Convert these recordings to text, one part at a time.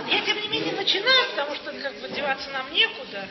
ладно, я тем не менее начинаю, потому что как бы деваться нам некуда.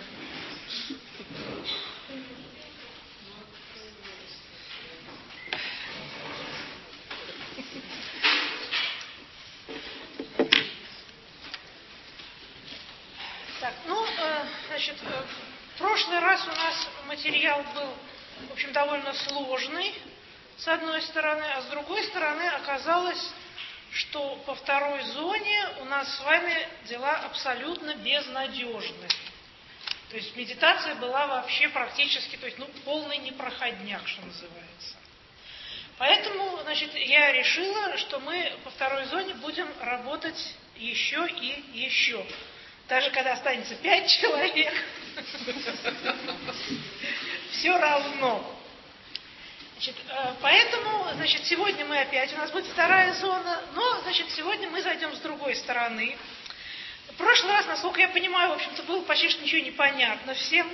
Так, значит, в прошлый раз у нас материал был, в общем, довольно сложный, с одной стороны, а с другой стороны оказалось, что по второй зоне у нас с вами дела абсолютно безнадежны. То есть медитация была вообще практически, то есть, полный непроходняк, что называется. Поэтому, значит, я решила, что мы по второй зоне будем работать еще и еще. Даже когда останется 5 человек, все равно. Поэтому, значит, сегодня мы опять, у нас будет вторая зона, но, значит, сегодня мы зайдем с другой стороны. В прошлый раз, насколько я понимаю, в общем-то, было почти что ничего не понятно всем.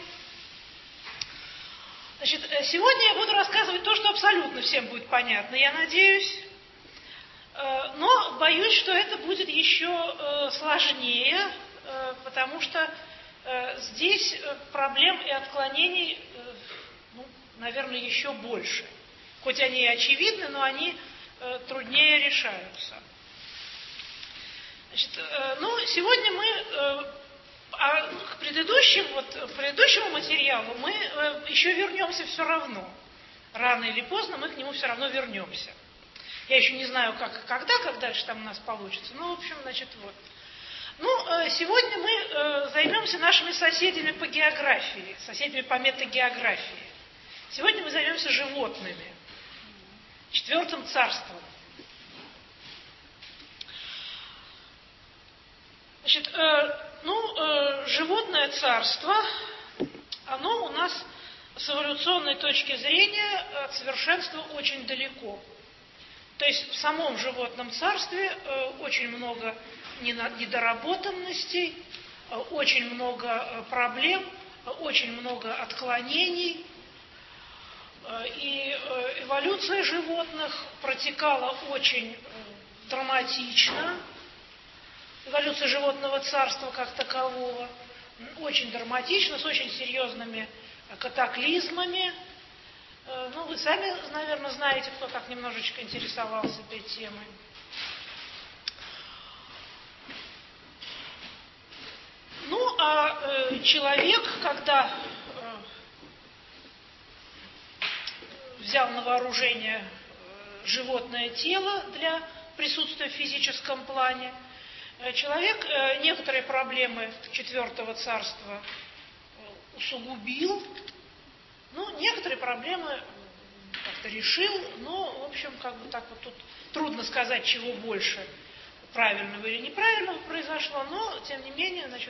Значит, сегодня я буду рассказывать то, что абсолютно всем будет понятно, я надеюсь. Но боюсь, что это будет еще сложнее, потому что здесь проблем и отклонений, наверное, еще больше. Хоть они и очевидны, но они труднее решаются. Значит, сегодня мы к предыдущему материалу мы еще вернемся все равно. Рано или поздно мы к нему все равно вернемся. Я еще не знаю, как дальше там у нас получится. В общем, значит, вот. Сегодня мы займемся нашими соседями по географии, соседями по метагеографии. Сегодня мы займемся животными, 4 царством. Значит, животное царство, оно у нас с эволюционной точки зрения от совершенства очень далеко. То есть в самом животном царстве очень много недоработанностей, очень много проблем, очень много отклонений. И эволюция животных протекала очень драматично. Эволюция животного царства как такового очень драматично, с очень серьезными катаклизмами. Вы сами, наверное, знаете, кто так немножечко интересовался этой темой. Человек, когда взял на вооружение животное тело для присутствия в физическом плане, человек некоторые проблемы 4 царства усугубил, некоторые проблемы как-то решил, в общем, тут трудно сказать, чего больше, правильного или неправильного произошло, но, тем не менее, значит,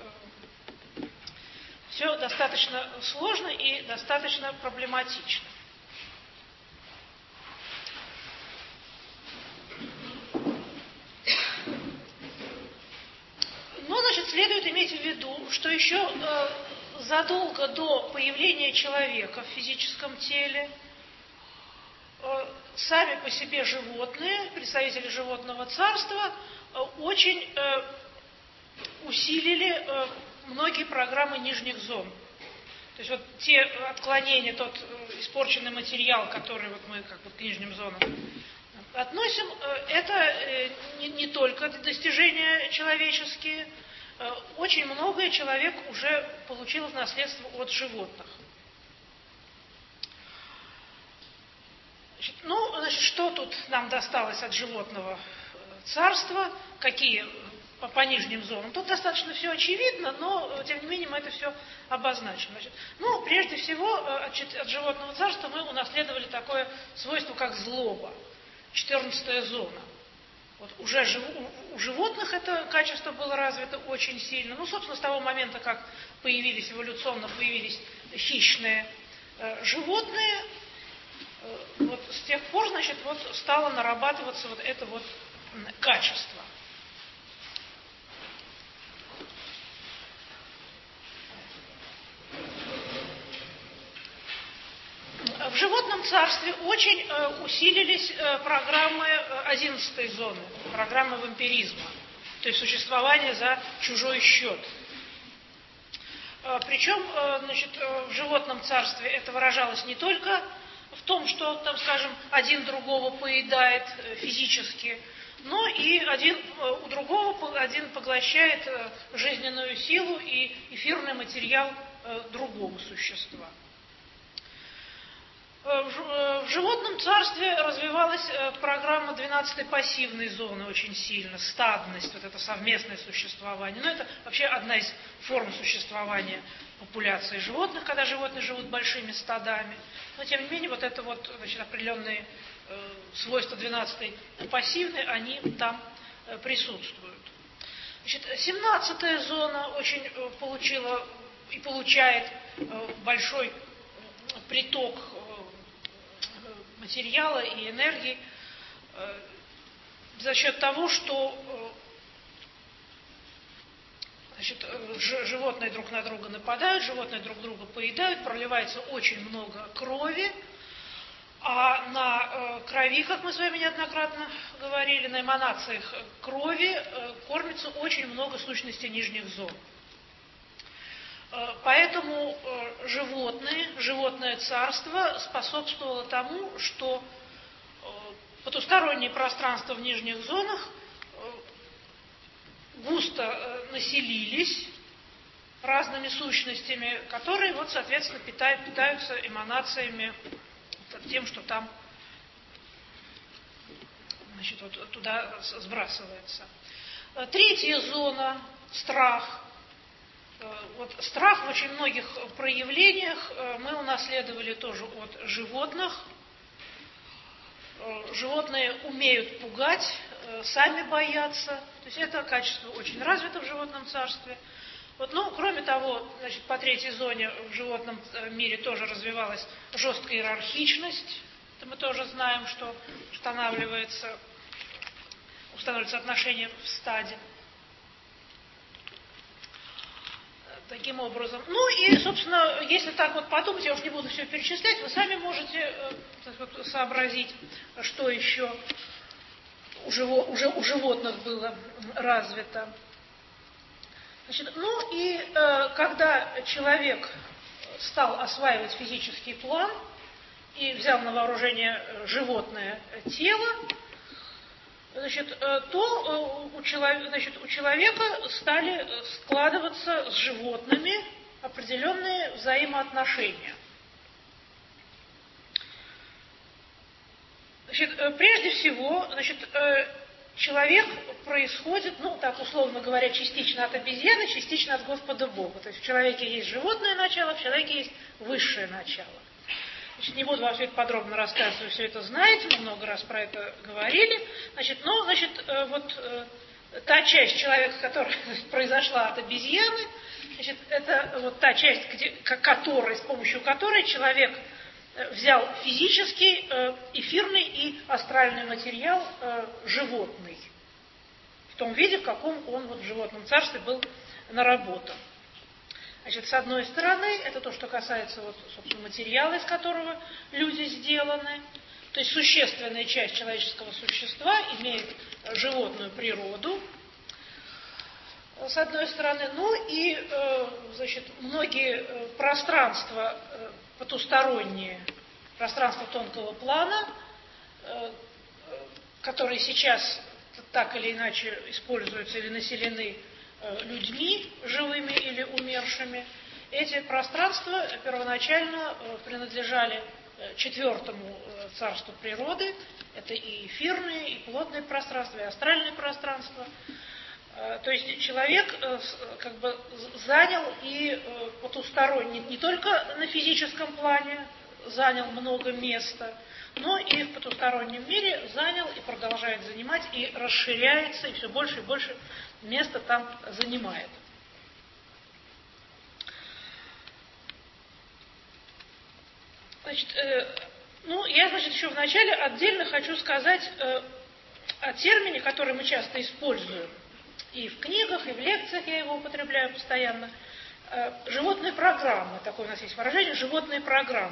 все достаточно сложно и достаточно проблематично. Следует иметь в виду, что еще задолго до появления человека в физическом теле сами по себе животные, представители животного царства, очень усилили многие программы нижних зон. То есть те отклонения, тот испорченный материал, который мы к нижним зонам относим, это не только достижения человеческие. Очень многое человек уже получил в наследство от животных. Что тут нам досталось от животного царства? Какие по нижним зонам? Тут достаточно все очевидно, но, тем не менее, мы это все обозначим. Прежде всего, от животного царства мы унаследовали такое свойство, как злоба, 14 зона. Уже у животных это качество было развито очень сильно. Собственно, с того момента, как эволюционно появились хищные животные, с тех пор, стало нарабатываться это качество. В животном царстве очень усилились программы 11 зоны, программы вампиризма. то есть существование за чужой счет. Причем, в животном царстве это выражалось не только в том, что, там, скажем, один другого поедает физически, но и у другого один поглощает жизненную силу и эфирный материал другого существа. В животном царстве развивалась программа 12-й пассивной зоны очень сильно, стадность, вот это совместное существование. Но это вообще одна из форм существования популяции животных, когда животные живут большими стадами. Но тем не менее, вот это вот, определенные свойства 12-й пассивной, они там присутствуют. 17-я зона очень получила и получает большой приток материала и энергии за счет того, что животные друг на друга нападают, животные друг друга поедают, проливается очень много крови, а на крови, как мы с вами неоднократно говорили, на эманациях крови кормится очень много сущностей нижних зон. Поэтому животное царство способствовало тому, что потусторонние пространства в нижних зонах густо населились разными сущностями, которые, соответственно, питаются эманациями, тем, что там туда сбрасывается. Третья зона – страх. Страх в очень многих проявлениях мы унаследовали тоже от животных. Животные умеют пугать, сами боятся. То есть это качество очень развито в животном царстве. Кроме того, по третьей зоне в животном мире тоже развивалась жесткая иерархичность. Это мы тоже знаем, что устанавливаются отношения в стаде. Таким образом. Собственно, если так подумать, я уж не буду все перечислять, вы сами можете сообразить, что еще у животных было развито. Когда человек стал осваивать физический план и взял на вооружение животное тело, то у человека стали складываться с животными определенные взаимоотношения. Прежде всего, человек происходит, так условно говоря, частично от обезьяны, частично от Господа Бога. То есть в человеке есть животное начало, в человеке есть высшее начало. Не буду вам все это подробно рассказывать, вы все это знаете, мы много раз про это говорили. Та часть человека, которая произошла от обезьяны, это та часть, с помощью которой человек взял физический, эфирный и астральный материал животный, в том виде, в каком он в животном царстве был наработан. С одной стороны, это то, что касается собственно, материала, из которого люди сделаны. То есть существенная часть человеческого существа имеет животную природу, с одной стороны. Многие пространства потусторонние, пространства тонкого плана, которые сейчас так или иначе используются или населены людьми, живыми или умершими, эти пространства первоначально принадлежали четвертому царству природы. Это и эфирные, и плотные пространства, и астральные пространства. То есть человек занял и потусторонний, не только на физическом плане занял много места, но и в потустороннем мире занял и продолжает занимать, и расширяется, и все больше и больше места там занимает. Я, еще вначале отдельно хочу сказать о термине, который мы часто используем. И в книгах, и в лекциях я его употребляю постоянно. Животные программы, такое у нас есть выражение, животные программы.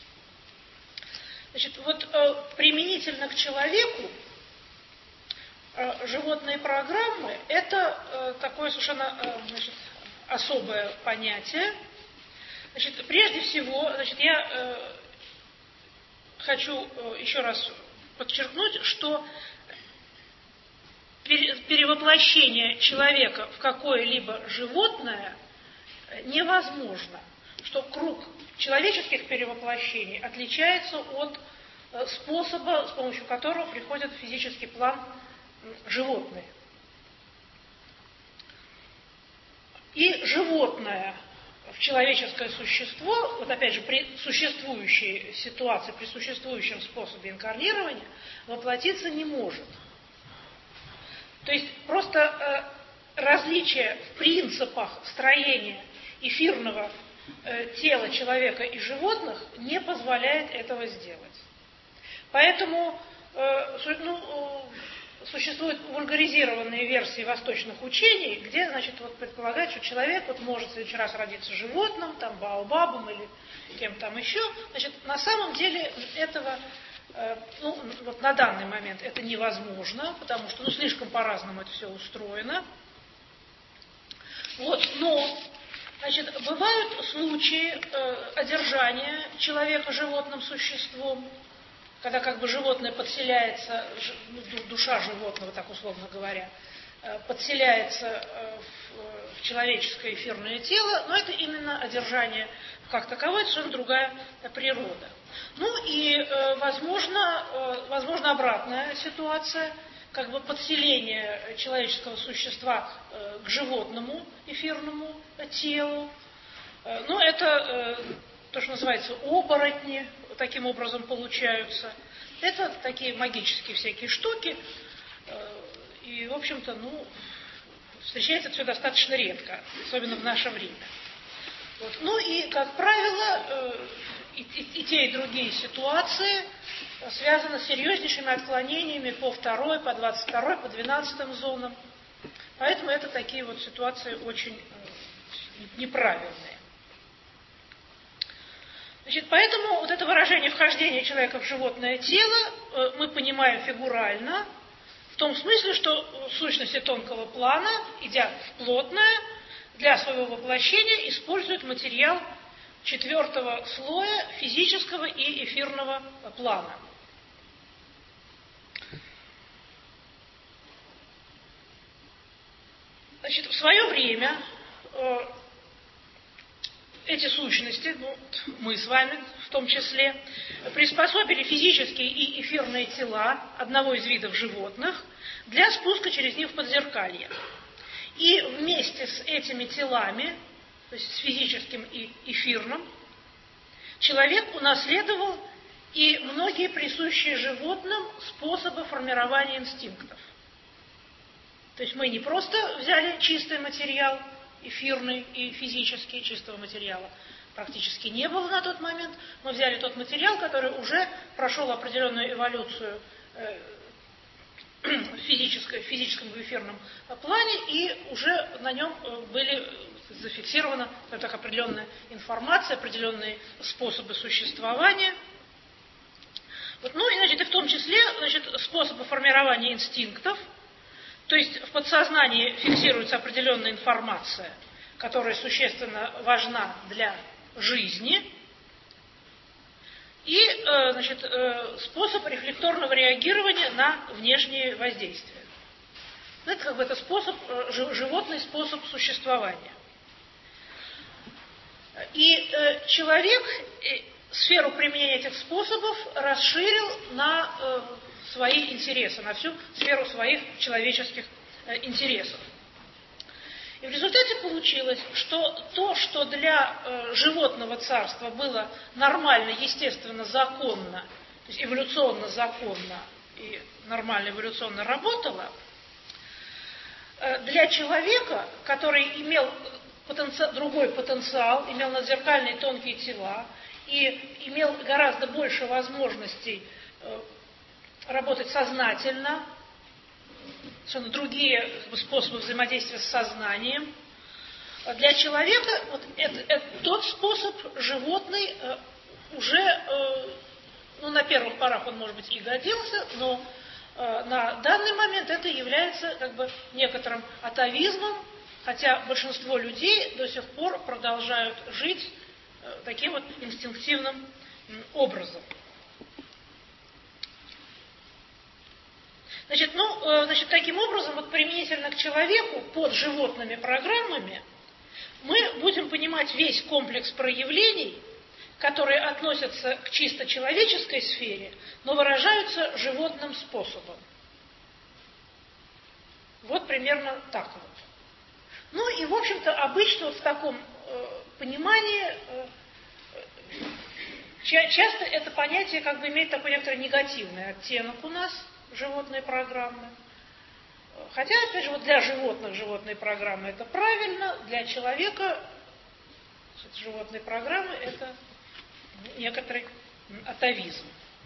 Применительно к человеку животные программы – это такое совершенно особое понятие. Значит, прежде всего, я хочу еще раз подчеркнуть, что перевоплощение человека в какое-либо животное невозможно, что круг человеческих перевоплощений отличается от способа, с помощью которого приходят в физический план животные. И животное в человеческое существо, вот опять же, при существующей ситуации, при существующем способе инкарнирования, воплотиться не может. То есть просто различие в принципах строения эфирного тела человека и животных не позволяет этого сделать. Поэтому существуют вульгаризированные версии восточных учений, где, предполагают, что человек может в следующий раз родиться животным, баобабом или кем там еще. На самом деле этого, на данный момент это невозможно, потому что, слишком по-разному это все устроено. Но, бывают случаи одержания человека животным существом, когда животное подселяется, душа животного, так условно говоря, подселяется в человеческое эфирное тело, но это именно одержание как таковое, это совершенно другая природа. Возможно обратная ситуация, подселение человеческого существа к животному эфирному телу. Это то, что называется оборотни, таким образом получаются. Это такие магические всякие штуки. И, в общем-то, встречается все достаточно редко, особенно в наше время. И, как правило, и те, и другие ситуации связаны с серьезнейшими отклонениями по 2, по 22, по 12 зонам. Поэтому это такие ситуации очень неправильные. Поэтому это выражение вхождения человека в животное тело мы понимаем фигурально, в том смысле, что сущности тонкого плана, идя в плотное, для своего воплощения используют материал 4 слоя физического и эфирного плана. В свое время эти сущности, мы с вами в том числе, приспособили физические и эфирные тела одного из видов животных для спуска через них в подзеркалье. И вместе с этими телами, то есть с физическим и эфирным, человек унаследовал и многие присущие животным способы формирования инстинктов. То есть мы не просто взяли чистый материал, эфирный и физический, чистого материала практически не было на тот момент. Мы взяли тот материал, который уже прошел определенную эволюцию в физическом и эфирном плане, и уже на нем были зафиксирована определенная информация, определенные способы существования. И в том числе способы формирования инстинктов. То есть в подсознании фиксируется определенная информация, которая существенно важна для жизни, и способ рефлекторного реагирования на внешние воздействия. Это способ, животный способ существования. И человек сферу применения этих способов расширил на свои интересы, на всю сферу своих человеческих интересов. И в результате получилось, что то, что для животного царства было нормально, естественно, законно, то есть эволюционно законно и нормально эволюционно работало, для человека, который имел другой потенциал, имел надзеркальные тонкие тела и имел гораздо больше возможностей работать сознательно, совершенно другие способы взаимодействия с сознанием. Для человека тот способ животный уже, на первых порах он, может быть, и годился, но на данный момент это является как бы некоторым атавизмом, хотя большинство людей до сих пор продолжают жить таким вот инстинктивным образом. Значит, таким образом, вот применительно к человеку, под животными программами, мы будем понимать весь комплекс проявлений, которые относятся к чисто человеческой сфере, но выражаются животным способом. Вот примерно так вот. Ну и, в общем-то, обычно вот в таком понимании часто это понятие как бы имеет такой некоторый негативный оттенок у нас, животные программы. Хотя, опять же, вот для животных животные программы это правильно, для человека животные программы это некоторый атавизм.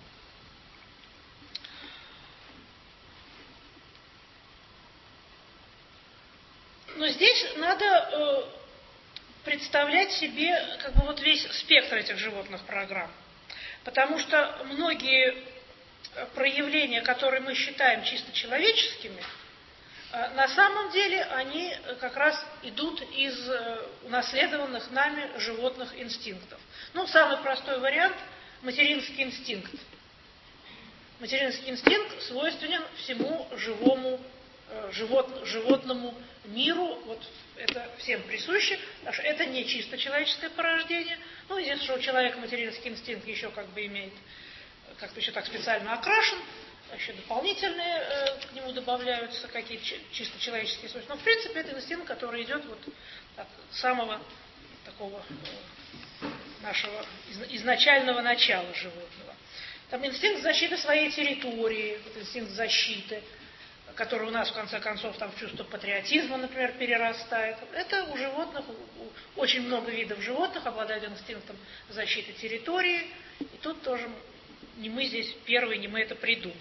Но здесь надо представлять себе как бы вот весь спектр этих животных программ. Потому что многие проявления, которые мы считаем чисто человеческими, на самом деле они как раз идут из унаследованных нами животных инстинктов. Ну, самый простой вариант – материнский инстинкт. Материнский инстинкт свойственен всему живому животному миру, вот это всем присуще, потому что это не чисто человеческое порождение. Ну, единственное, что у человека материнский инстинкт еще как бы имеет, как-то еще так специально окрашен, еще дополнительные к нему добавляются какие-то чисто человеческие свойства. Но, в принципе, это инстинкт, который идет вот от самого такого нашего изначального начала животного. Там инстинкт защиты своей территории, вот инстинкт защиты, который у нас, в конце концов, там в чувство патриотизма, например, перерастает. Это у животных, очень много видов животных обладают инстинктом защиты территории. И тут тоже не мы здесь первые, не мы это придумали.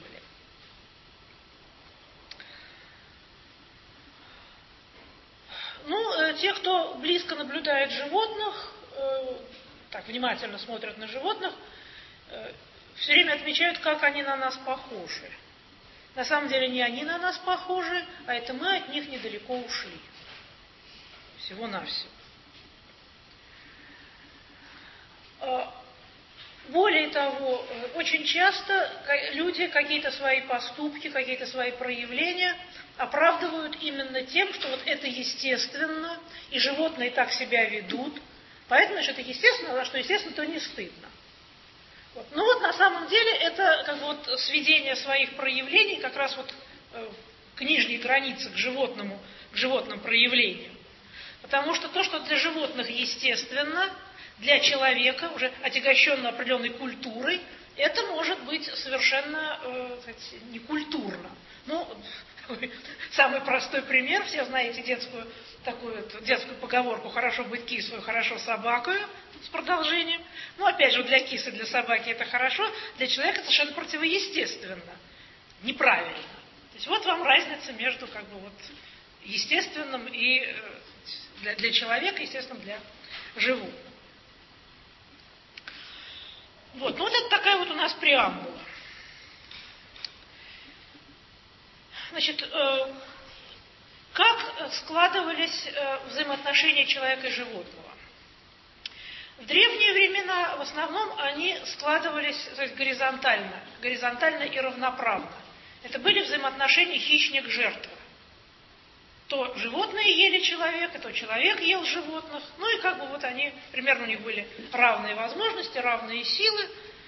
Ну, те, кто близко наблюдает животных, так внимательно смотрят на животных, все время отмечают, как они на нас похожи. На самом деле не они на нас похожи, а это мы от них недалеко ушли. Всего-навсего. Более того, очень часто люди какие-то свои поступки, какие-то свои проявления оправдывают именно тем, что вот это естественно, и животные так себя ведут, поэтому, значит, это естественно, а что естественно, то не стыдно. Вот. Ну вот на самом деле это как бы вот сведение своих проявлений как раз вот к нижней границе, к животным проявлениям. Потому что то, что для животных естественно, для человека, уже отягощенно определенной культурой, это может быть совершенно некультурно. Ну, самый простой пример, все знаете детскую поговорку «хорошо быть кисою, хорошо собакою», с продолжением. Ну, опять же, для кисы, для собаки это хорошо, для человека это совершенно противоестественно, неправильно. То есть вот вам разница между как бы вот естественным и для человека, естественным для животных. Вот, ну вот это такая вот у нас преамбула. Значит, как складывались взаимоотношения человека и животного? В древние времена в основном они складывались, то есть горизонтально и равноправно. Это были взаимоотношения хищник-жертва. То животные ели человека, то человек ел животных. Ну и как бы вот они, примерно у них были равные возможности, равные силы.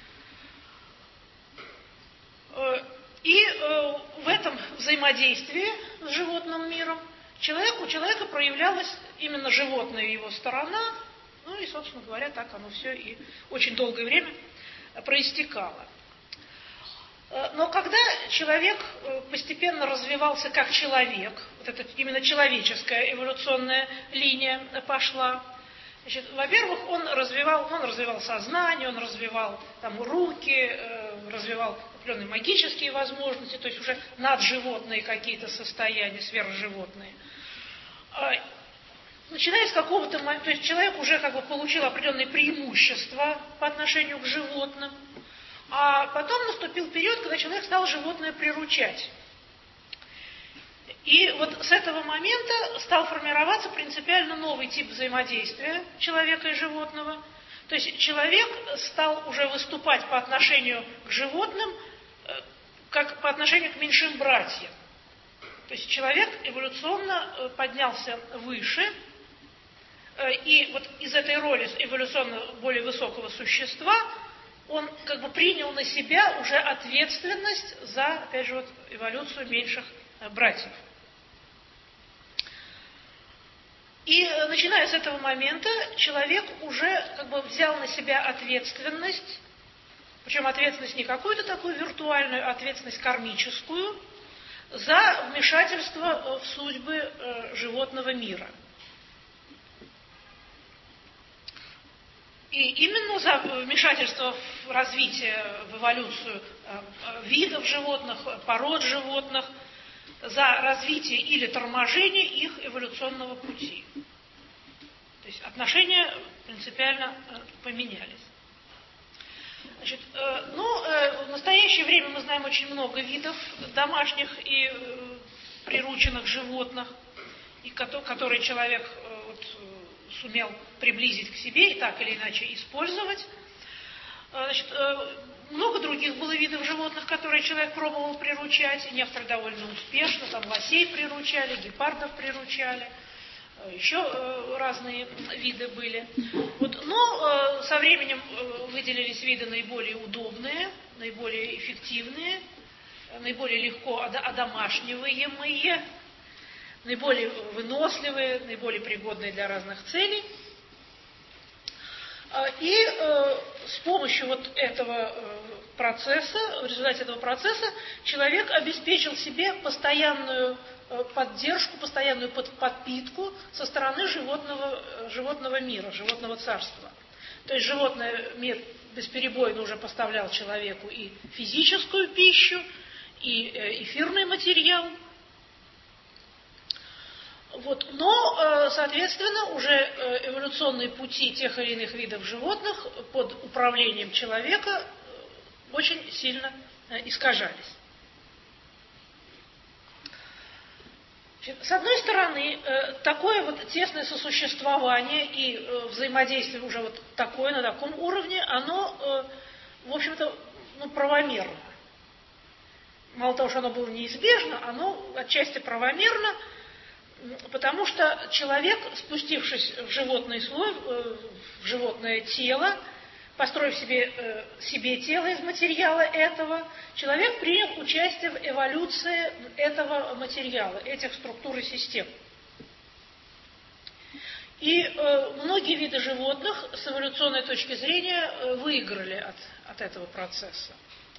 И в этом взаимодействии с животным миром у человека проявлялась именно животная его сторона. Ну и, собственно говоря, так оно все и очень долгое время проистекало. Но когда человек постепенно развивался как человек, вот эта именно человеческая эволюционная линия пошла, значит, во-первых, он развивал сознание, он развивал там руки, развивал определенные магические возможности, то есть уже надживотные какие-то состояния, сверхживотные. Начиная с какого-то момента, то есть человек уже как бы получил определенные преимущества по отношению к животным, А потом наступил период, когда человек стал животное приручать. И вот с этого момента стал формироваться принципиально новый тип взаимодействия человека и животного. То есть человек стал уже выступать по отношению к животным, как по отношению к меньшим братьям. То есть человек эволюционно поднялся выше, и вот из этой роли эволюционно более высокого существа он как бы принял на себя уже ответственность за, опять же, вот, эволюцию меньших братьев. И начиная с этого момента человек уже как бы взял на себя ответственность, причем ответственность не какую-то такую виртуальную, а ответственность кармическую, за вмешательство в судьбы животного мира. И именно за вмешательство в развитие, в эволюцию видов животных, пород животных, за развитие или торможение их эволюционного пути. То есть отношения принципиально поменялись. Значит, в настоящее время мы знаем очень много видов домашних и прирученных животных, и которые человек сумел приблизить к себе и так или иначе использовать. Значит, много других было видов животных, которые человек пробовал приручать, и некоторые довольно успешно, там лосей приручали, гепардов приручали, еще разные виды были. Но со временем выделились виды наиболее удобные, наиболее эффективные, наиболее легко одомашниваемые, наиболее выносливые, наиболее пригодные для разных целей. И с помощью вот этого процесса, в результате этого процесса, человек обеспечил себе постоянную поддержку, постоянную подпитку со стороны животного мира, животного царства. То есть животный мир бесперебойно уже поставлял человеку и физическую пищу, и эфирный материал. Но, соответственно, уже эволюционные пути тех или иных видов животных под управлением человека очень сильно искажались. С одной стороны, такое вот тесное сосуществование и взаимодействие уже вот такое, на таком уровне, оно, в общем-то, правомерно. Мало того, что оно было неизбежно, оно отчасти правомерно, потому что человек, спустившись в животный слой, в животное тело, построив себе тело из материала этого, человек принял участие в эволюции этого материала, этих структур и систем. И многие виды животных с эволюционной точки зрения выиграли от этого процесса.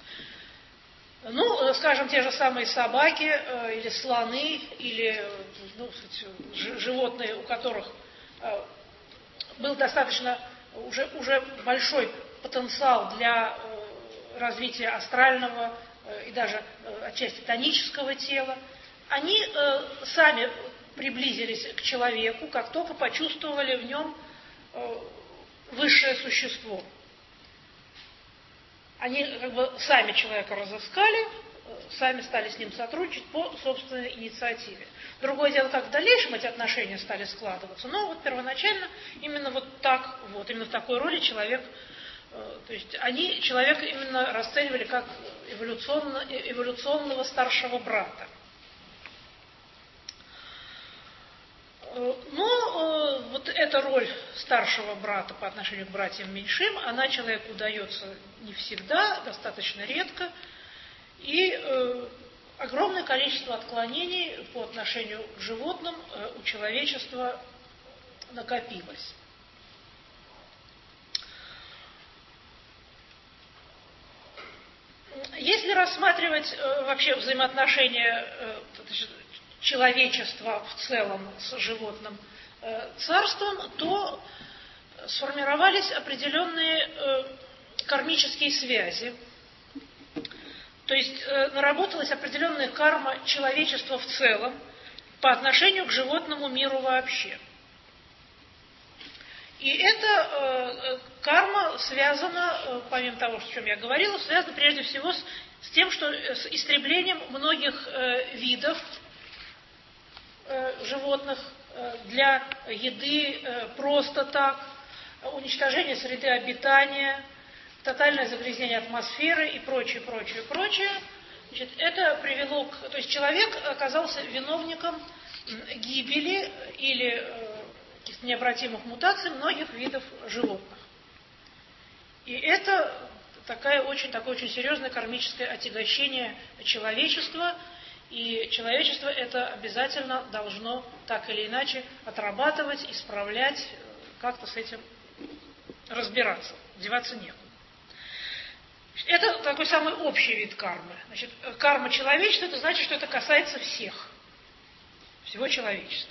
Скажем, те же самые собаки, или слоны, или животные, у которых был достаточно уже большой потенциал для развития астрального и даже отчасти тонического тела, они сами приблизились к человеку, как только почувствовали в нем высшее существо. Они как бы сами человека разыскали, сами стали с ним сотрудничать по собственной инициативе. Другое дело, как в дальнейшем эти отношения стали складываться, но вот первоначально именно вот так, именно в такой роли человек, то есть они человека именно расценивали как эволюционного старшего брата. Но вот эта роль старшего брата по отношению к братьям меньшим, она человеку удается не всегда, достаточно редко, и огромное количество отклонений по отношению к животным у человечества накопилось. Если рассматривать вообще взаимоотношения человечества в целом с животным царством, то сформировались определенные кармические связи. То есть наработалась определенная карма человечества в целом по отношению к животному миру вообще. И эта карма связана, помимо того, о чем я говорила, связана прежде всего с тем, что с истреблением многих видов животных для еды просто так, уничтожение среды обитания, тотальное загрязнение атмосферы и прочее, прочее, прочее. Значит, это привело к... То есть человек оказался виновником гибели или каких-то необратимых мутаций многих видов животных. И это такое очень серьезное кармическое отягощение человечества, и человечество это обязательно должно так или иначе отрабатывать, исправлять, как-то с этим разбираться, деваться некуда. Это такой самый общий вид кармы. Значит, карма человечества, это значит, что это касается всего человечества.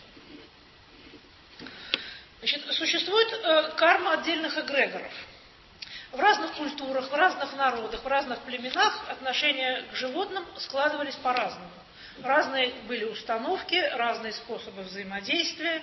Значит, существует карма отдельных эгрегоров. В разных культурах, в разных народах, в разных племенах отношения к животным складывались по-разному. Разные были установки, разные способы взаимодействия.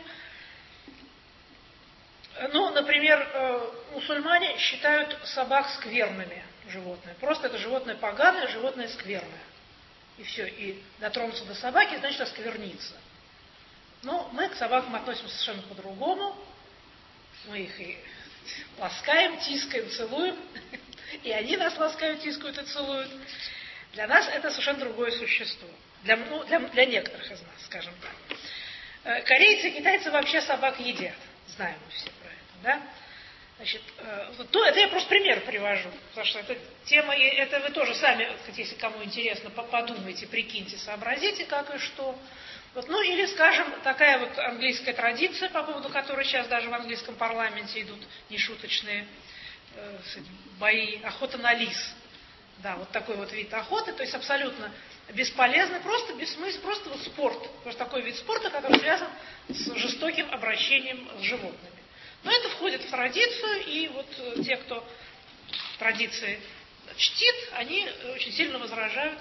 Ну, например, мусульмане считают собак скверными животными. Просто это животное поганое, животное скверное. И все. И дотронуться до собаки, значит оскверниться. Но мы к собакам относимся совершенно по-другому. Мы их и ласкаем, тискаем, целуем. И они нас ласкают, тискают и целуют. Для нас это совершенно другое существо. Для некоторых из нас, скажем так. Корейцы и китайцы вообще собак едят. Знаем мы все про это, да? Значит, это я просто пример привожу, потому что эта тема, и это вы тоже сами, если кому интересно, подумайте, прикиньте, сообразите, как и что. Вот, ну или, скажем, такая вот английская традиция, по поводу которой сейчас даже в английском парламенте идут нешуточные бои, охота на лис. Да, вот такой вот вид охоты, то есть абсолютно бесполезный, просто бессмысленный, просто вот спорт. Просто такой вид спорта, который связан с жестоким обращением с животными. Но это входит в традицию, и вот те, кто традиции чтит, они очень сильно возражают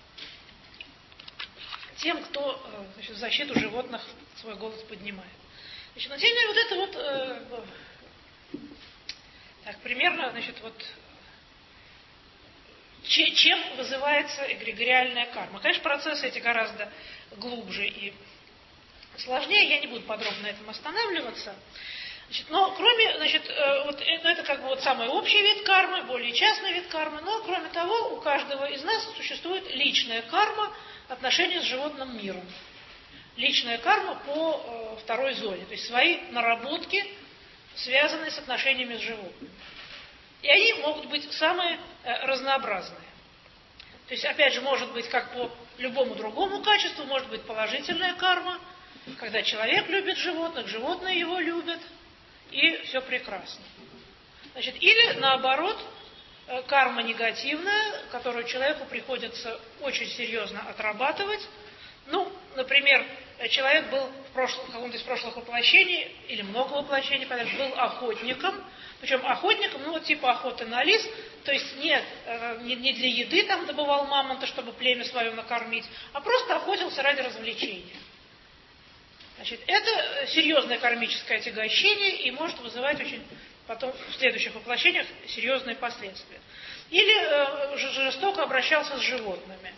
тем, кто в защиту животных свой голос поднимает. Значит, но тем не менее, вот это вот так, примерно, значит, вот чем вызывается эгрегориальная карма. Конечно, процессы эти гораздо глубже и сложнее, я не буду подробно на этом останавливаться. Значит, но кроме, значит, это как бы вот самый общий вид кармы, более частный вид кармы, но кроме того, у каждого из нас существует личная карма отношения с животным миром. Личная карма по второй зоне, то есть свои наработки, связанные с отношениями с животными. И они могут быть самые разнообразные. То есть, опять же, может быть, как по любому другому качеству, может быть положительная карма, когда человек любит животных, животные его любят, и все прекрасно. Значит, или наоборот, карма негативная, которую человеку приходится очень серьезно отрабатывать. Ну, например, человек был в каком-то из прошлых воплощений, или много воплощений, был охотником, причем охотником, ну, вот типа охоты на лис, то есть не для еды там добывал мамонта, чтобы племя свое накормить, а просто охотился ради развлечения. Значит, это серьезное кармическое отягощение и может вызывать очень потом в следующих воплощениях серьезные последствия. Или жестоко обращался с животными.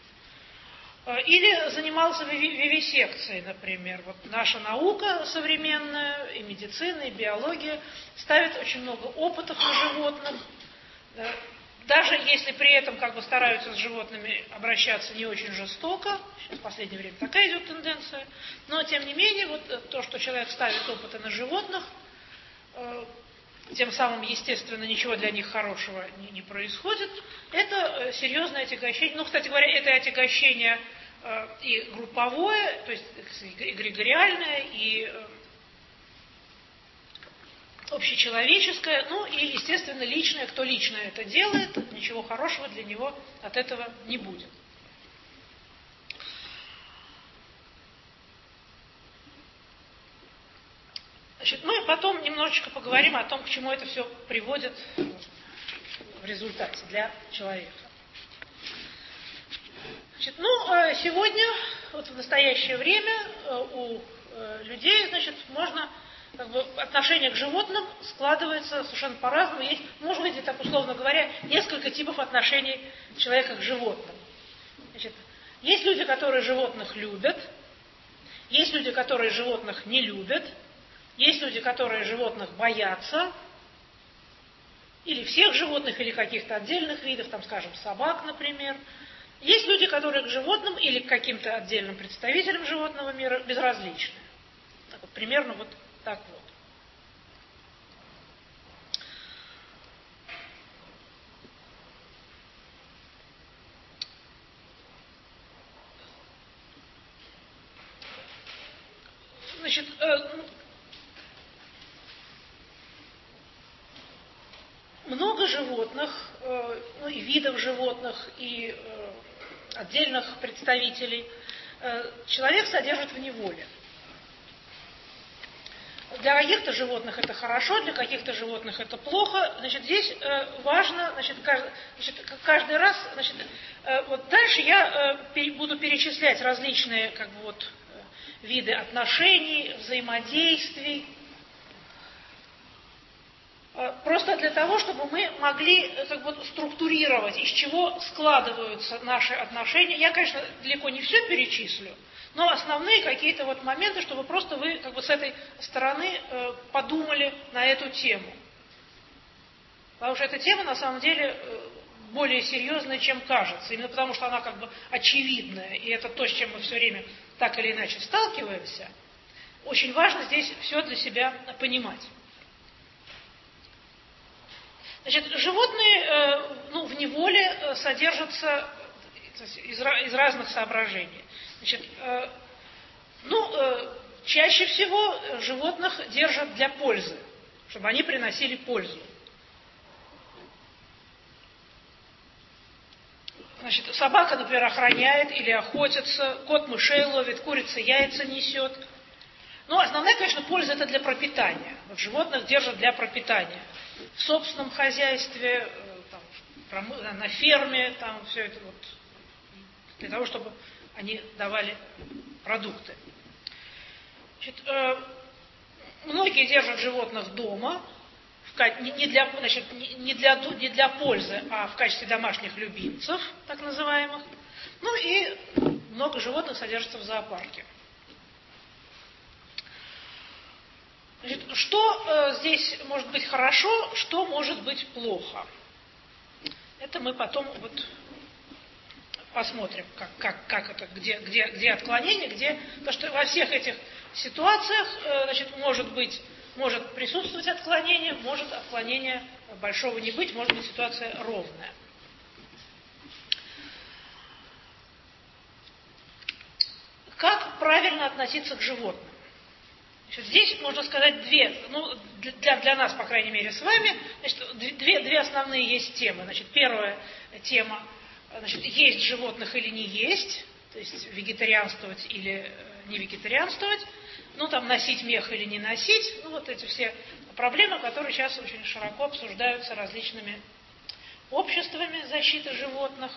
Или занимался вивисекцией, например. Вот наша наука современная, и медицина, и биология ставит очень много опытов на животных. Даже если при этом как бы стараются с животными обращаться не очень жестоко, сейчас в последнее время такая идет тенденция, но тем не менее, вот то, что человек ставит опыты на животных, тем самым, естественно, ничего для них хорошего не происходит, это серьезное отягощение. Ну, кстати говоря, это отягощение и групповое, то есть эгрегориальное, и общечеловеческое, ну и, естественно, личное. Кто лично это делает, ничего хорошего для него от этого не будет. Значит, ну и потом немножечко поговорим о том, к чему это все приводит в результате для человека. Значит, сегодня, вот в настоящее время, у людей, значит, можно как бы, отношение к животным складывается совершенно по-разному. Есть, можно видеть, так условно говоря, несколько типов отношений человека к животным. Значит, есть люди, которые животных любят, есть люди, которые животных не любят, есть люди, которые животных боятся, или всех животных, или каких-то отдельных видов, там, скажем, собак, например. Есть люди, которые к животным или к каким-то отдельным представителям животного мира безразличны. Так вот, примерно вот так вот. Значит, много животных, и видов животных, и отдельных представителей человек содержит в неволе. Для каких-то животных это хорошо, для каких-то животных это плохо. Значит, здесь важно, каждый раз, вот дальше я буду перечислять различные виды отношений, взаимодействий. Просто для того, чтобы мы могли структурировать, из чего складываются наши отношения. Я, конечно, далеко не все перечислю, но основные какие-то моменты, чтобы просто вы с этой стороны подумали на эту тему. Потому что эта тема, на самом деле, более серьезная, чем кажется. Именно потому, что она очевидная, и это то, с чем мы все время так или иначе сталкиваемся. Очень важно здесь все для себя понимать. Значит, животные в неволе содержатся из разных соображений. Значит, чаще всего животных держат для пользы, чтобы они приносили пользу. Значит, собака, например, охраняет или охотится, кот мышей ловит, курица яйца несет. Основная, конечно, польза это для пропитания. Животных держат для пропитания. В собственном хозяйстве, на ферме, все это для того, чтобы они давали продукты. Значит, многие держат животных дома, не для пользы, а в качестве домашних любимцев, так называемых. И много животных содержится в зоопарке. Значит, что здесь может быть хорошо, что может быть плохо? Это мы потом посмотрим, как это, где отклонение, потому что во всех этих ситуациях, может присутствовать отклонение, может отклонения большого не быть, может быть ситуация ровная. Как правильно относиться к животным? Здесь можно сказать для нас, по крайней мере, с вами, две основные есть темы. Первая тема, есть животных или не есть, то есть вегетарианствовать или не вегетарианствовать, носить мех или не носить, эти все проблемы, которые сейчас очень широко обсуждаются различными обществами защиты животных.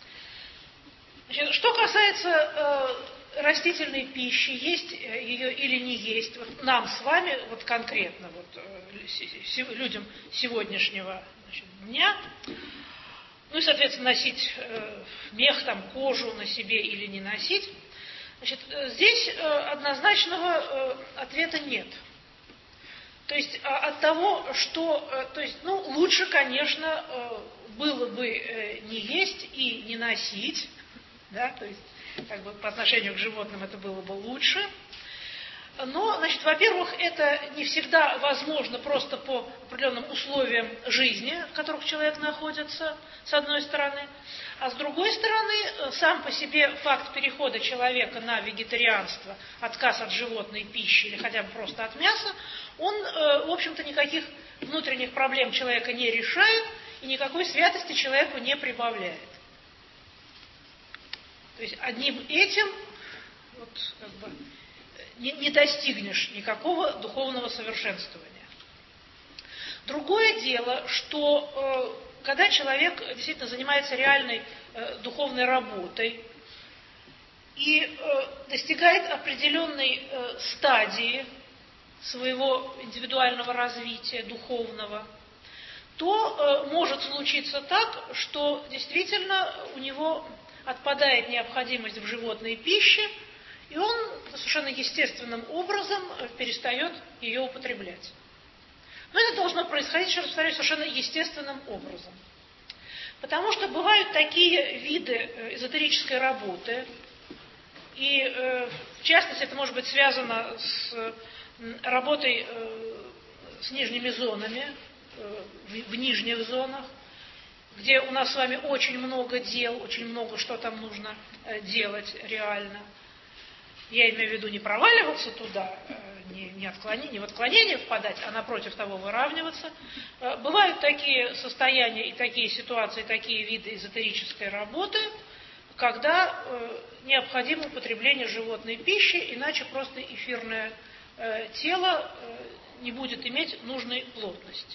Что касается растительной пищи, есть ее или не есть, нам с вами, конкретно, людям сегодняшнего дня, и, соответственно, носить мех, кожу на себе или не носить, здесь однозначного ответа нет. То есть от того, что, лучше, конечно, было бы не есть и не носить, да, то есть по отношению к животным это было бы лучше. Но, во-первых, это не всегда возможно просто по определенным условиям жизни, в которых человек находится, с одной стороны. А с другой стороны, сам по себе факт перехода человека на вегетарианство, отказ от животной пищи или хотя бы просто от мяса, он, в общем-то, никаких внутренних проблем человека не решает и никакой святости человеку не прибавляет. То есть одним этим не достигнешь никакого духовного совершенствования. Другое дело, что когда человек действительно занимается реальной духовной работой и достигает определенной стадии своего индивидуального развития, духовного, то может случиться так, что действительно у него отпадает необходимость в животной пище, и он совершенно естественным образом перестает ее употреблять. Но это должно происходить, еще раз повторяю, совершенно естественным образом. Потому что бывают такие виды эзотерической работы, и в частности это может быть связано с работой с нижними зонами, в нижних зонах, где у нас с вами очень много дел, очень много что там нужно делать реально. Я имею в виду не проваливаться туда, не в отклонение впадать, а напротив того выравниваться. Бывают такие состояния и такие ситуации, такие виды эзотерической работы, когда необходимо употребление животной пищи, иначе просто эфирное тело не будет иметь нужной плотности.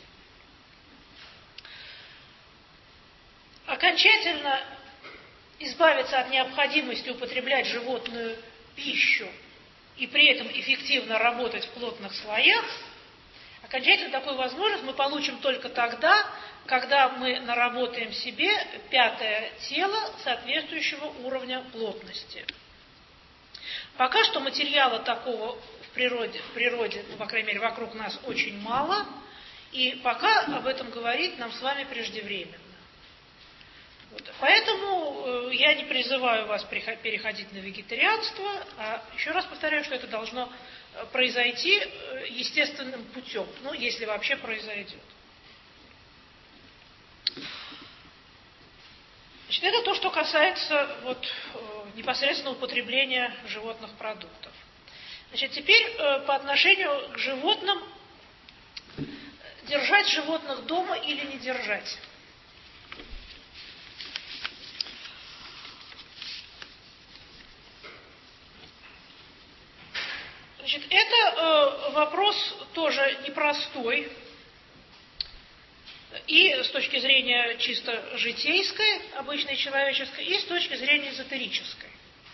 Окончательно избавиться от необходимости употреблять животную пищу и при этом эффективно работать в плотных слоях, окончательно такую возможность мы получим только тогда, когда мы наработаем себе пятое тело соответствующего уровня плотности. Пока что материала такого в природе, ну, по крайней мере, вокруг нас очень мало, и пока об этом говорить нам с вами преждевременно. Поэтому я не призываю вас переходить на вегетарианство, а еще раз повторяю, что это должно произойти естественным путем, ну, если вообще произойдет. Значит, это то, что касается непосредственно употребления животных продуктов. Значит, теперь по отношению к животным, держать животных дома или не держать. Значит, это вопрос тоже непростой, и с точки зрения чисто житейской, обычной человеческой, и с точки зрения эзотерической.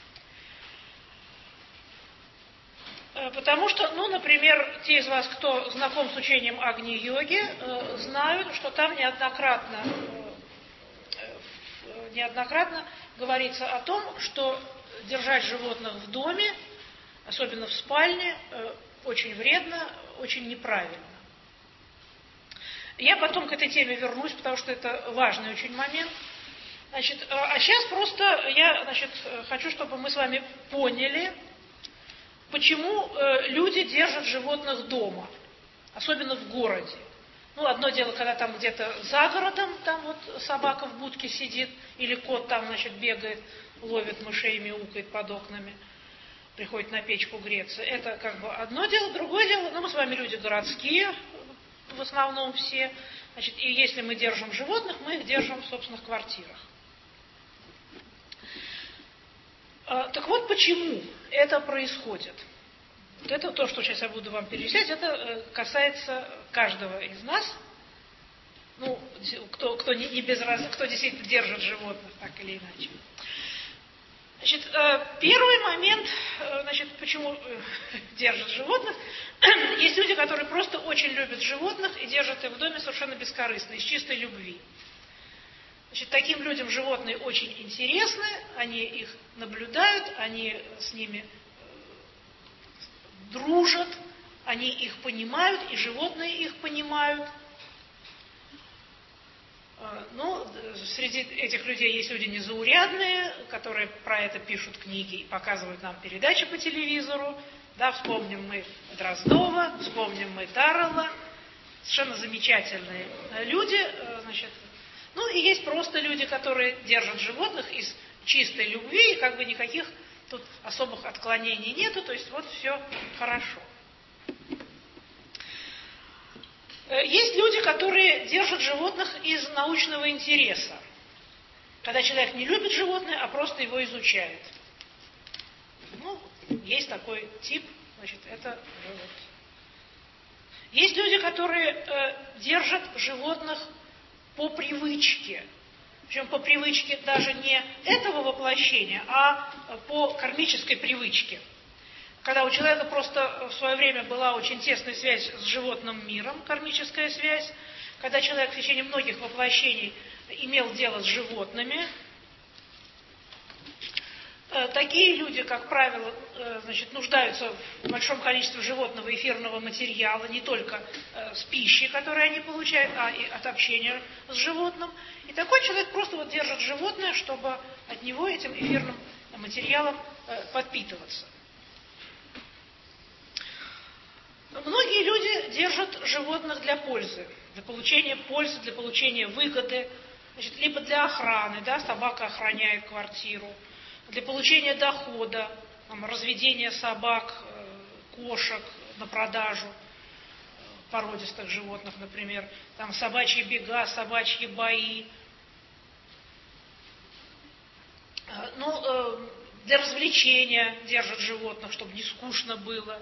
Потому что, ну, например, те из вас, кто знаком с учением Агни-йоги, знают, что там неоднократно говорится о том, что держать животных в доме, особенно в спальне, очень вредно, очень неправильно. Я потом к этой теме вернусь, потому что это важный очень момент. Значит, а сейчас просто я хочу, чтобы мы с вами поняли, почему люди держат животных дома, особенно в городе. Ну, одно дело, когда там где-то за городом, там вот собака в будке сидит, или кот там, бегает, ловит мышей, мяукает под окнами, приходит на печку греться. Это как бы одно дело. Другое дело, ну, мы с вами люди городские, в основном все. Значит, и если мы держим животных, мы их держим в собственных квартирах. Так вот, почему это происходит? Вот это то, что сейчас я буду вам перечислять, это касается каждого из нас. Ну, кто действительно держит животных, так или иначе. Значит, первый момент, почему держат животных, есть люди, которые просто очень любят животных и держат их в доме совершенно бескорыстно, из чистой любви. Значит, таким людям животные очень интересны, они их наблюдают, они с ними дружат, они их понимают, и животные их понимают. Ну, среди этих людей есть люди незаурядные, которые про это пишут книги и показывают нам передачи по телевизору. Да, вспомним мы Дроздова, вспомним мы Таррелла. Совершенно замечательные люди. Ну, и есть просто люди, которые держат животных из чистой любви, и как бы никаких тут особых отклонений нету, то есть вот все хорошо. Есть люди, которые держат животных из научного интереса, когда человек не любит животное, а просто его изучает. Ну, есть такой тип, это живот. Есть люди, которые держат животных по привычке. Причем по привычке даже не этого воплощения, а по кармической привычке. когда у человека просто в свое время была очень тесная связь с животным миром, кармическая связь, когда человек в течение многих воплощений имел дело с животными. Такие люди, как правило, нуждаются в большом количестве животного эфирного материала, не только с пищей, которую они получают, а и от общения с животным. И такой человек просто держит животное, чтобы от него этим эфирным материалом подпитываться. Многие люди держат животных для пользы, для получения пользы, для получения выгоды, либо для охраны, собака охраняет квартиру, для получения дохода, разведения собак, кошек на продажу, породистых животных, например, собачьи бега, собачьи бои. Для развлечения держат животных, чтобы не скучно было.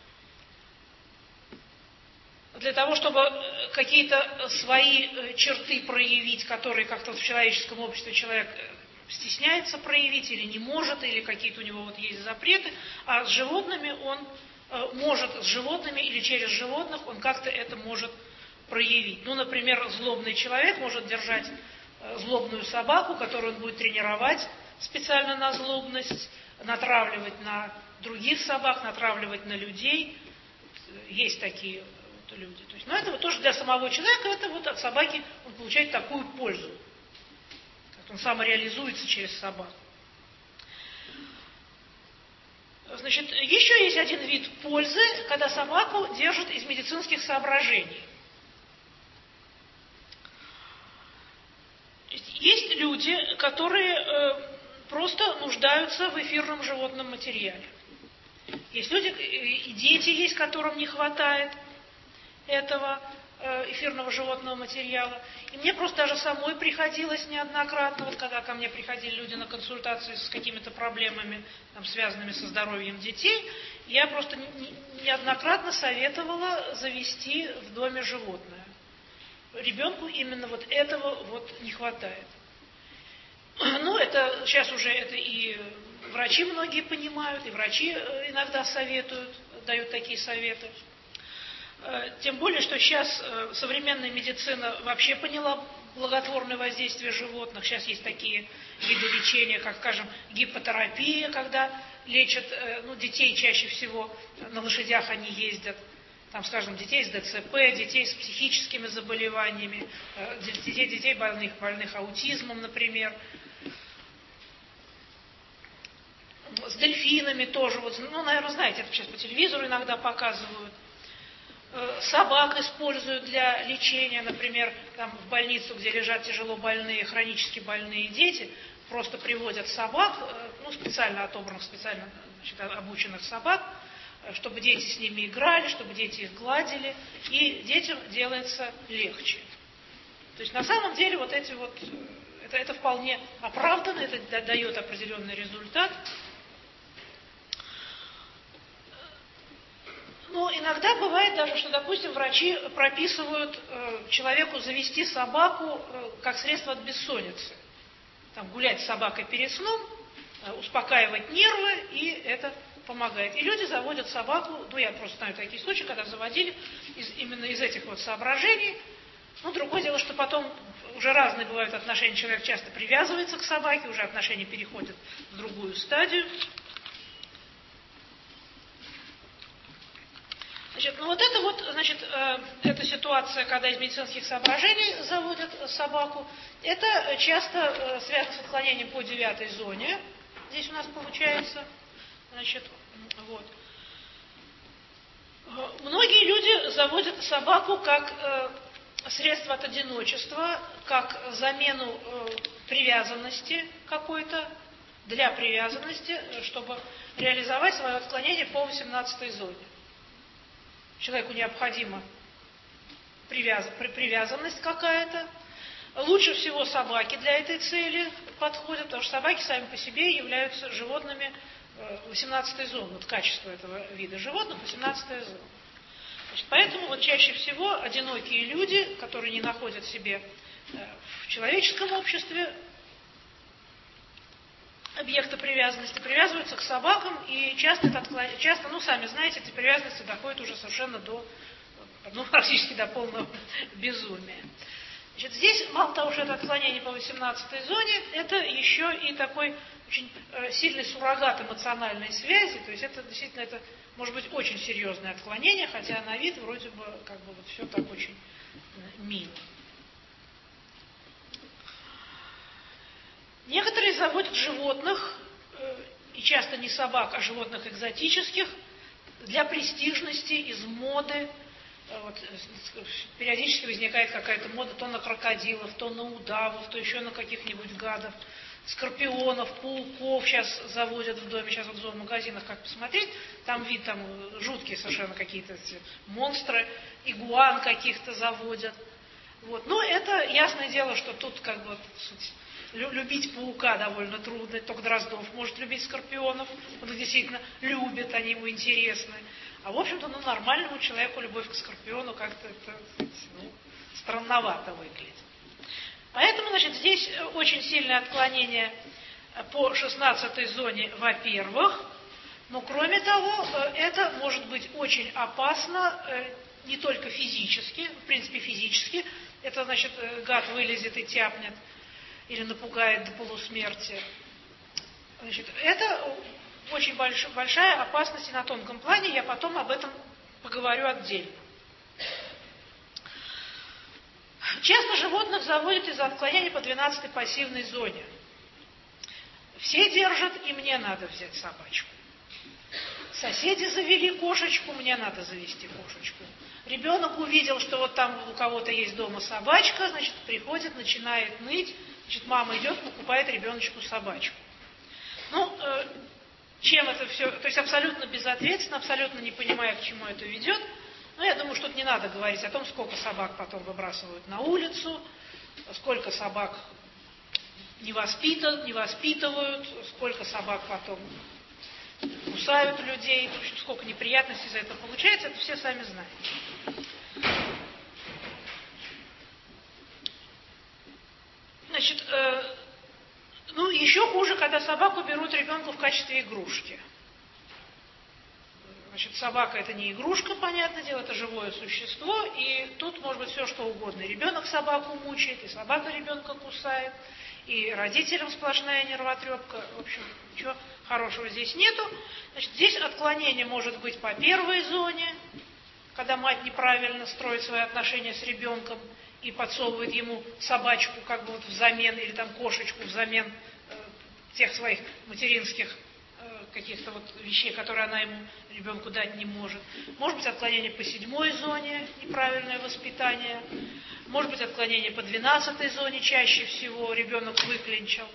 Для того, чтобы какие-то свои черты проявить, которые как-то в человеческом обществе человек стесняется проявить или не может, или какие-то у него есть запреты, а с животными он может, с животными или через животных он как-то это может проявить. Например, злобный человек может держать злобную собаку, которую он будет тренировать специально на злобность, натравливать на других собак, натравливать на людей. Есть такие люди. То есть, это тоже для самого человека, это от собаки он получает такую пользу. Он самореализуется через собаку. Еще есть один вид пользы, когда собаку держат из медицинских соображений. Есть люди, которые просто нуждаются в эфирном животном материале. Есть люди, и дети есть, которым не хватает этого эфирного животного материала. И мне просто даже самой приходилось неоднократно, когда ко мне приходили люди на консультации с какими-то проблемами, связанными со здоровьем детей, я просто неоднократно советовала завести в доме животное. Ребенку именно этого не хватает. Это сейчас уже это и врачи многие понимают, и врачи иногда советуют, дают такие советы. Тем более, что сейчас современная медицина вообще поняла благотворное воздействие животных. Сейчас есть такие виды лечения, как, скажем, гипотерапия, когда лечат детей чаще всего, на лошадях они ездят, скажем, детей с ДЦП, детей с психическими заболеваниями, детей больных аутизмом, например. С дельфинами тоже, наверное, знаете, это сейчас по телевизору иногда показывают. Собак используют для лечения, например, в больницу, где лежат тяжело больные, хронически больные дети, просто приводят собак, специально отобранных, специально обученных собак, чтобы дети с ними играли, чтобы дети их гладили, и детям делается легче. То есть на самом деле это вполне оправданно, это дает определенный результат. Иногда бывает даже, что, допустим, врачи прописывают человеку завести собаку как средство от бессонницы. Гулять с собакой перед сном, успокаивать нервы, и это помогает. И люди заводят собаку, я просто знаю такие случаи, когда заводили именно из этих соображений. Другое дело, что потом уже разные бывают отношения, человек часто привязывается к собаке, уже отношения переходят в другую стадию. Эта ситуация, когда из медицинских соображений заводят собаку, это часто связано с отклонением по 9 зоне. Здесь у нас получается. Многие люди заводят собаку как средство от одиночества, как замену привязанности какой-то, для привязанности, чтобы реализовать свое отклонение по 18 зоне. Человеку необходима привязанность какая-то. Лучше всего собаки для этой цели подходят, потому что собаки сами по себе являются животными 18-й зоны. Качество этого вида животных 18-я зона. Поэтому чаще всего одинокие люди, которые не находят себе в человеческом обществе объекта привязанности привязываются к собакам, и часто, сами знаете, эти привязанности доходят уже совершенно до, практически до полного безумия. Значит, здесь, мало того, что это отклонение по 18-й зоне, это еще и такой очень сильный суррогат эмоциональной связи, то есть это действительно, это может быть очень серьезное отклонение, хотя на вид вроде бы как бы вот все так очень мило. Некоторые заводят животных, и часто не собак, а животных экзотических, для престижности, из моды. Вот, периодически возникает какая-то мода то на крокодилов, то на удавов, то еще на каких-нибудь гадов. Скорпионов, пауков сейчас заводят в доме, сейчас вот в зоомагазинах как посмотреть, там вид, там жуткие совершенно какие-то монстры, игуан каких-то заводят. Вот. Но это ясное дело, что тут как бы любить паука довольно трудно, только Дроздов может любить скорпионов, он их действительно любит, они ему интересны. А в общем-то, нормальному человеку любовь к скорпиону как-то это, странновато выглядит. Поэтому, значит, здесь очень сильное отклонение по 16-й зоне, во-первых, но кроме того, это может быть очень опасно не только физически, в принципе физически, это значит гад вылезет и тяпнет или напугает до полусмерти. Значит, это очень большая опасность и на тонком плане, я потом об этом поговорю отдельно. Часто животных заводят из-за отклонения по 12-й пассивной зоне. Все держат, и мне надо взять собачку. Соседи завели кошечку, мне надо завести кошечку. Ребенок увидел, что вот там у кого-то есть дома собачка, значит, приходит, начинает ныть, значит, мама идет, покупает ребеночку собачку. Чем это все, то есть абсолютно безответственно, абсолютно не понимая, к чему это ведет. Но я думаю, что тут не надо говорить о том, сколько собак потом выбрасывают на улицу, сколько собак не воспитывают, сколько собак потом кусают людей, в общем, сколько неприятностей за это получается, это все сами знаете. Значит, еще хуже, когда собаку берут ребенку в качестве игрушки. Значит, собака это не игрушка, понятное дело, это живое существо, и тут может быть все, что угодно. И ребенок собаку мучает, и собака ребенка кусает, и родителям сплошная нервотрепка. В общем, ничего хорошего здесь нету. Значит, здесь отклонение может быть по первой зоне, когда мать неправильно строит свои отношения с ребенком и подсовывает ему собачку как бы вот взамен, или там кошечку взамен тех своих материнских каких-то вот вещей, которые она ему, ребенку, дать не может. Может быть отклонение по 7-й зоне, неправильное воспитание. Может быть отклонение по 12-й зоне, чаще всего ребенок выклинчил.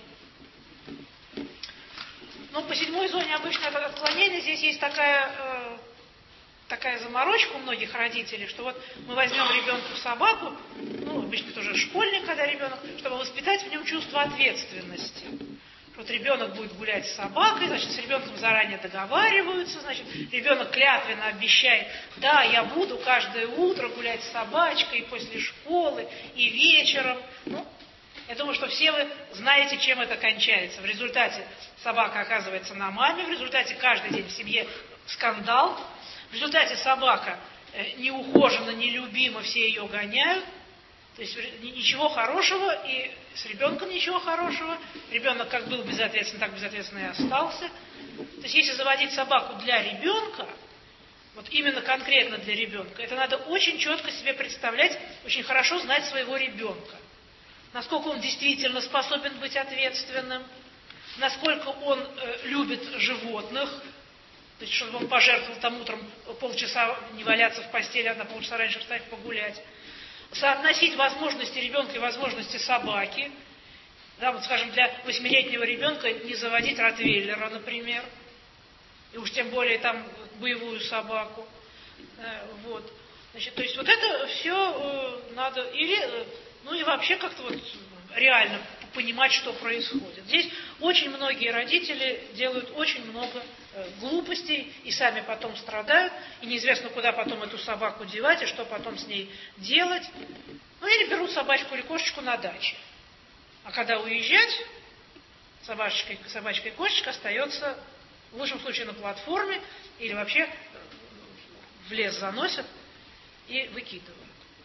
Но по 7-й зоне обычно это отклонение, здесь есть такая заморочка у многих родителей, что вот мы возьмем ребенку собаку, обычно тоже школьник, когда ребенок, чтобы воспитать в нем чувство ответственности. Вот ребенок будет гулять с собакой, значит, с ребенком заранее договариваются, значит, ребенок клятвенно обещает, да, я буду каждое утро гулять с собачкой и после школы, и вечером. Я думаю, что все вы знаете, чем это кончается. В результате собака оказывается на маме, в результате каждый день в семье скандал, в результате собака не ухожена, не любима, все ее гоняют. То есть ничего хорошего, и с ребенком ничего хорошего. Ребенок как был безответственен, так безответственно и остался. То есть если заводить собаку для ребенка, вот именно конкретно для ребенка, это надо очень четко себе представлять, очень хорошо знать своего ребенка. Насколько он действительно способен быть ответственным, насколько он любит животных, то есть чтобы он пожертвовал там утром полчаса не валяться в постели, а на полчаса раньше встать погулять. Соотносить возможности ребенка и возможности собаки. Да, вот, скажем, для 8-летнего ребенка не заводить ротвейлера, например, и уж тем более там боевую собаку. Вот. Значит, то есть вот это все надо, или, и вообще как-то вот реально понимать, что происходит. Здесь очень многие родители делают очень много глупостей и сами потом страдают, и неизвестно, куда потом эту собаку девать, и что потом с ней делать. Или берут собачку или кошечку на даче. А когда уезжать, собачка и кошечка остается в лучшем случае на платформе или вообще в лес заносят и выкидывают.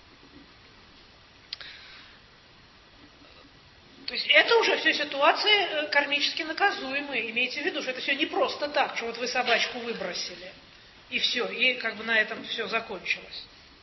То есть это уже все ситуации кармически наказуемые. Имейте в виду, что это все не просто так, что вот вы собачку выбросили, и все, и как бы на этом все закончилось.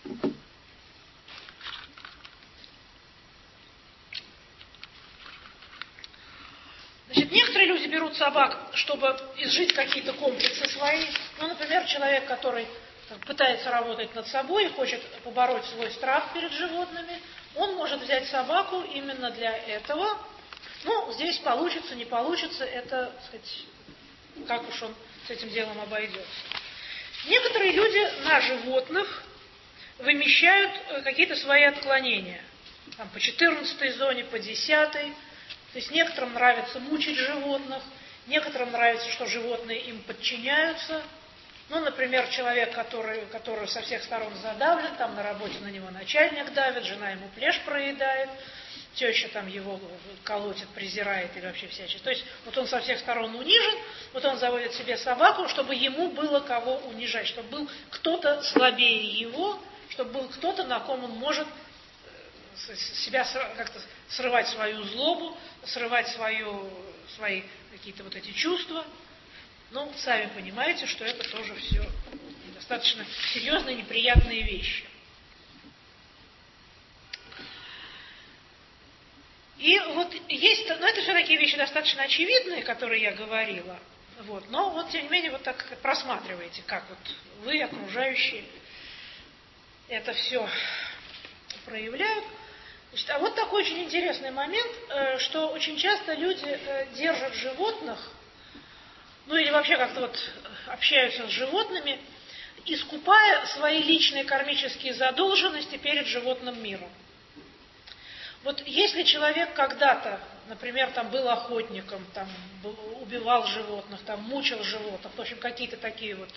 Значит, некоторые люди берут собак, чтобы изжить какие-то комплексы свои. Ну, например, человек, который пытается работать над собой и хочет побороть свой страх перед животными, он может взять собаку именно для этого. Ну, здесь получится, не получится, это, так сказать, как уж он с этим делом обойдется. Некоторые люди на животных вымещают какие-то свои отклонения. Там, по 14-й зоне, по 10-й. То есть некоторым нравится мучить животных, некоторым нравится, что животные им подчиняются. Ну, например, человек, который со всех сторон задавлен, там на работе на него начальник давит, жена ему плешь проедает, теща там его колотит, презирает или вообще всячески. То есть вот он со всех сторон унижен, вот он заводит себе собаку, чтобы ему было кого унижать, чтобы был кто-то слабее его, чтобы был кто-то, на ком он может себя как-то срывать свою злобу, срывать свои какие-то вот эти чувства. Ну, сами понимаете, что это тоже все достаточно серьезные, неприятные вещи. И вот есть, ну это все такие вещи достаточно очевидные, которые я говорила, вот, но вот тем не менее вот так просматриваете, как вот вы, окружающие, это все проявляют. Значит, а вот такой очень интересный момент, что очень часто люди держат животных, ну или вообще как-то вот общаются с животными, искупая свои личные кармические задолженности перед животным миром. Вот если человек когда-то, например, там был охотником, там убивал животных, там мучил животных, в общем, какие-то такие вот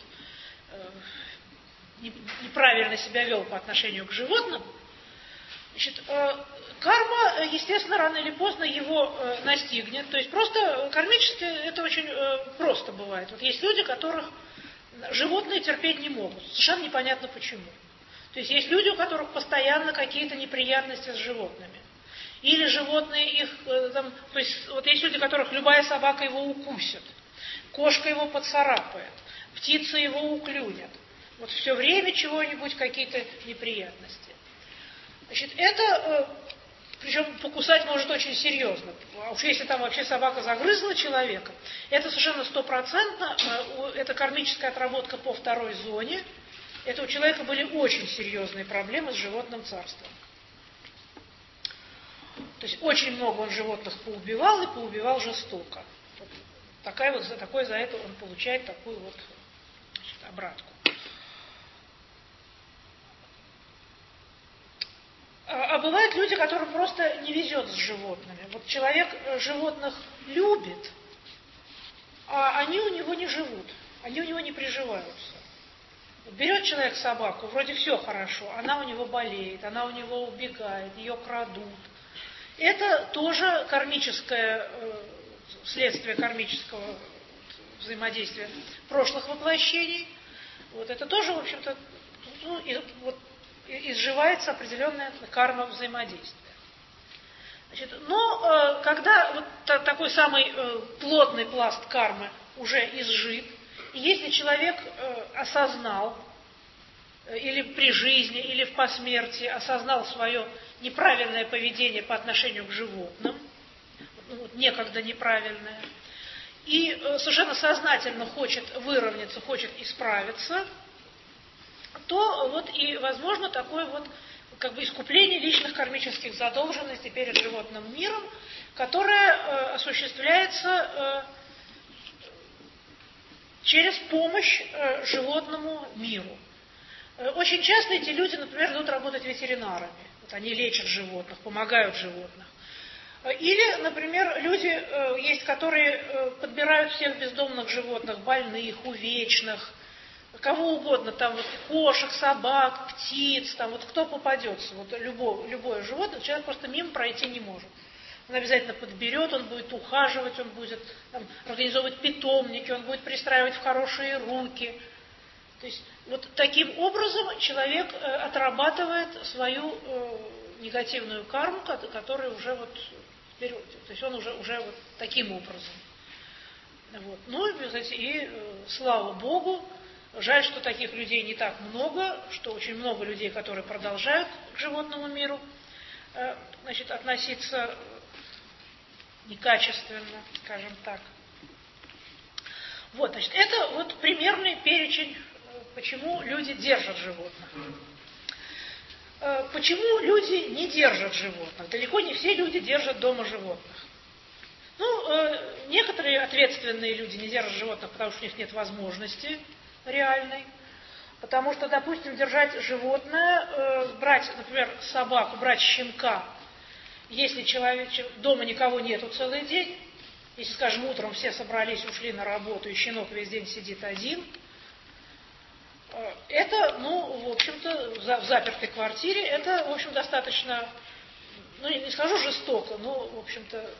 неправильно себя вел по отношению к животным, значит, карма, естественно, рано или поздно его настигнет. То есть просто кармически это очень просто бывает. Вот есть люди, которых животные терпеть не могут. Совершенно непонятно почему. То есть есть люди, у которых постоянно какие-то неприятности с животными. Или животные их, там, то есть вот есть люди, которых любая собака его укусит, кошка его поцарапает, птица его уклюнет. Вот все время чего-нибудь, какие-то неприятности. Значит, это, причем покусать может очень серьезно. А уж если там вообще собака загрызла человека, это совершенно стопроцентно, это кармическая отработка по 2-й зоне. Это у человека были очень серьезные проблемы с животным царством. То есть очень много он животных поубивал и поубивал жестоко. Вот такой за это он получает такую вот, значит, обратку. А бывают люди, которым просто не везет с животными. Вот человек животных любит, а они у него не живут, они у него не приживаются. Вот берет человек собаку, вроде все хорошо, она у него болеет, она у него убегает, ее крадут. Это тоже кармическое, следствие кармического взаимодействия прошлых воплощений. Вот это тоже, в общем-то, изживается определенная карма взаимодействия. Значит, но когда вот такой самый плотный пласт кармы уже изжит, и если человек осознал, или при жизни, или в посмертии осознал свое неправильное поведение по отношению к животным, некогда неправильное, и совершенно сознательно хочет выровняться, хочет исправиться, то вот и возможно такое вот как бы искупление личных кармических задолженностей перед животным миром, которое осуществляется через помощь животному миру. Очень часто эти люди, например, идут работать ветеринарами. Вот они лечат животных, помогают животных. Или, например, люди есть, которые подбирают всех бездомных животных, больных, увечных, кого угодно, там вот кошек, собак, птиц, там вот кто попадется, вот любое животное, человек просто мимо пройти не может. Он обязательно подберет, он будет ухаживать, он будет там, организовывать питомники, он будет пристраивать в хорошие руки. То есть вот таким образом человек отрабатывает свою негативную карму, которая уже вот вперед. То есть он уже вот таким образом. Вот. Ну и слава Богу, жаль, что таких людей не так много, что очень много людей, которые продолжают к животному миру относиться некачественно, скажем так. Вот, значит, это вот примерный перечень, почему люди держат животных. Почему люди не держат животных? Далеко не все люди держат дома животных. Ну, некоторые ответственные люди не держат животных, потому что у них нет возможности реальной. Потому что, допустим, держать животное, брать, например, собаку, брать щенка, если дома никого нету целый день, если, скажем, утром все собрались, ушли на работу, и щенок весь день сидит один, это, ну, в общем-то, в запертой квартире, это, в общем, достаточно, ну, не скажу жестоко, но, в общем-то,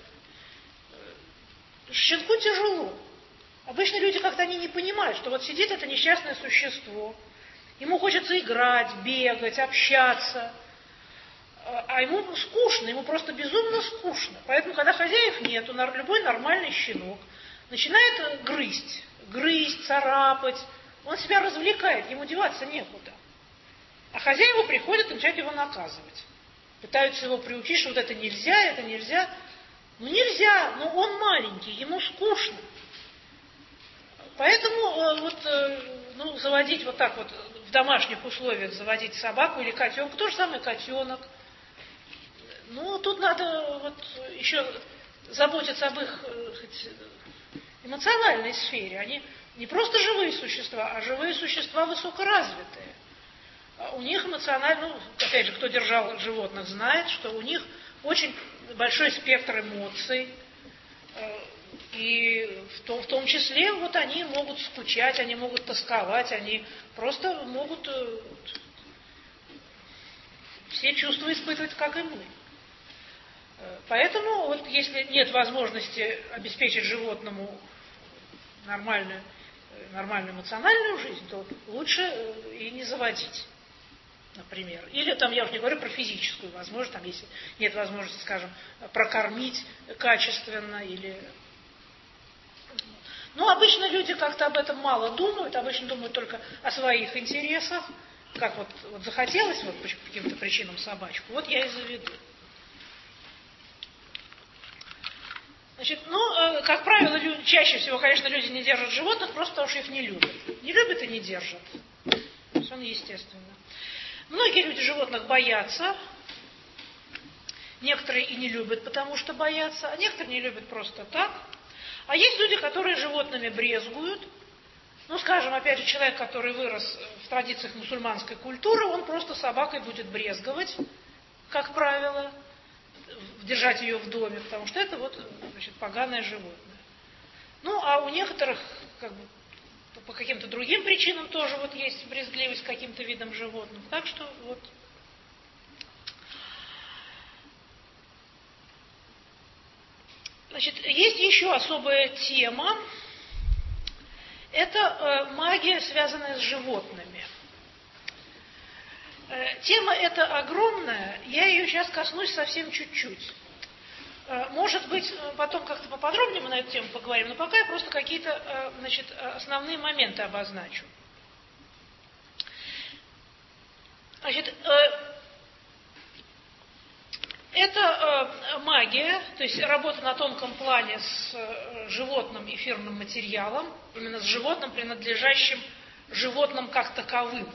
щенку тяжело. Обычно люди как-то они не понимают, что вот сидит это несчастное существо, ему хочется играть, бегать, общаться, а ему скучно, ему просто безумно скучно. Поэтому, когда хозяев нету, любой нормальный щенок начинает грызть, царапать, он себя развлекает, ему деваться некуда. А хозяева приходят и начинают его наказывать. Пытаются его приучить, что вот это нельзя. Ну нельзя, но он маленький, ему скучно. Поэтому заводить вот так вот в домашних условиях, заводить собаку или котенка, то же самое котенок. Ну, тут надо вот еще заботиться об их эмоциональной сфере. Они не просто живые существа, а живые существа высокоразвитые. У них эмоционально, опять же, кто держал животных, знает, что у них очень большой спектр эмоций, и в том числе вот они могут скучать, они могут тосковать, они просто могут все чувства испытывать, как и мы. Поэтому вот если нет возможности обеспечить животному нормальную эмоциональную жизнь, то лучше и не заводить. Например. Или там, я уже не говорю про физическую возможность, там, если нет возможности, скажем, прокормить качественно или... Ну, обычно люди как-то об этом мало думают, обычно думают только о своих интересах, как вот захотелось вот по каким-то причинам собачку, вот я и заведу. Значит, как правило, чаще всего, конечно, люди не держат животных, просто потому что их не любят. Не любят и не держат. Совершенно естественно. Многие люди животных боятся, некоторые и не любят, потому что боятся, а некоторые не любят просто так. А есть люди, которые животными брезгуют. Ну, скажем, опять же, человек, который вырос в традициях мусульманской культуры, он просто собакой будет брезговать, как правило, держать ее в доме, потому что это вот, значит, поганое животное. Ну, а у некоторых, как бы, по каким-то другим причинам тоже вот есть брезгливость к каким-то видам животных. Так что вот. Значит, есть еще особая тема. Это магия, связанная с животными. Тема эта огромная, я ее сейчас коснусь совсем чуть-чуть. Может быть, потом как-то поподробнее мы на эту тему поговорим, но пока я просто какие-то, основные моменты обозначу. Значит, это магия, то есть работа на тонком плане с животным эфирным материалом, именно с животным, принадлежащим животным как таковым.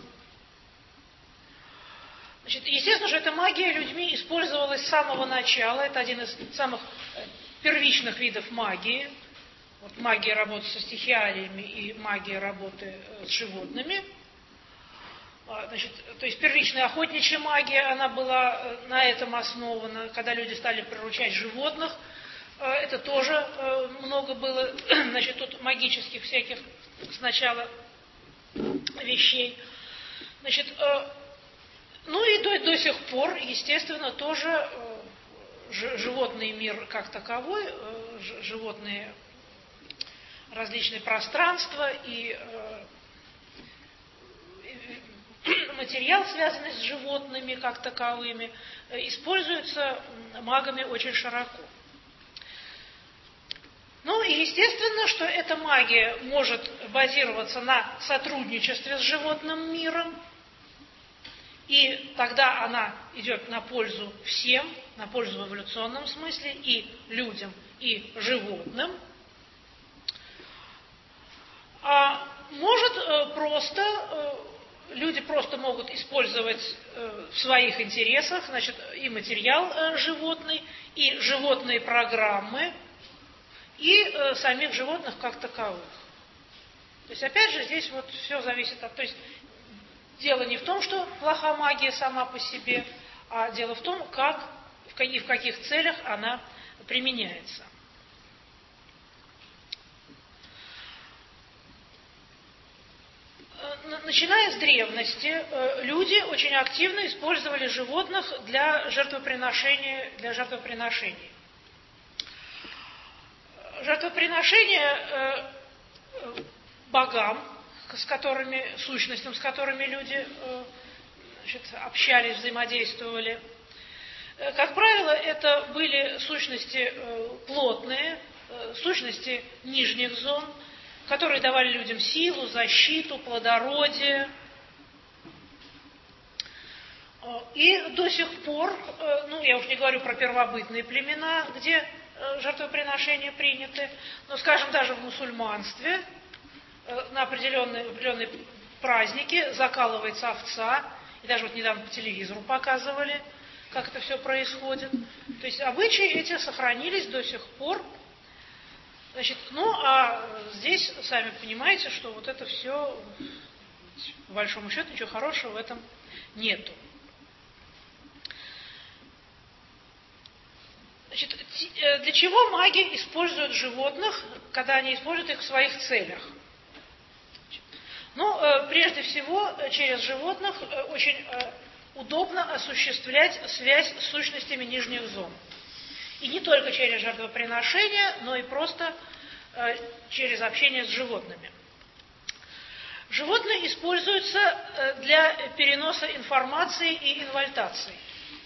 Значит, естественно, что эта магия людьми использовалась с самого начала. Это один из самых первичных видов магии. Вот магия работы со стихиалиями и магия работы с животными. Значит, то есть первичная охотничья магия, она была на этом основана. Когда люди стали приручать животных, это тоже много было, значит, тут магических всяких сначала вещей. Значит, ну и до сих пор, естественно, тоже животный мир как таковой, животные, различные пространства и материал, связанный с животными как таковыми, используется магами очень широко. Ну и естественно, что эта магия может базироваться на сотрудничестве с животным миром, и тогда она идет на пользу всем, на пользу в эволюционном смысле и людям, и животным. А может просто, люди просто могут использовать в своих интересах, значит, и материал животный, и животные программы, и самих животных как таковых. То есть, опять же, здесь вот все зависит от... То есть, дело не в том, что плоха магия сама по себе, а дело в том, в каких целях она применяется. Начиная с древности, люди очень активно использовали животных для жертвоприношений. Жертвоприношения богам, сущностям, с которыми люди, значит, общались, взаимодействовали. Как правило, это были сущности плотные, сущности нижних зон, которые давали людям силу, защиту, плодородие. И до сих пор, я уж не говорю про первобытные племена, где жертвоприношения приняты, но, скажем, даже в мусульманстве на определенные праздники закалывается овца, и даже вот недавно по телевизору показывали, как это все происходит. То есть обычаи эти сохранились до сих пор. Значит, а здесь, сами понимаете, что вот это все, по большому счету, ничего хорошего в этом нету. Значит, для чего маги используют животных, когда они используют их в своих целях? Прежде всего, через животных очень удобно осуществлять связь с сущностями нижних зон. И не только через жертвоприношения, но и просто через общение с животными. Животные используются для переноса информации и инвольтации.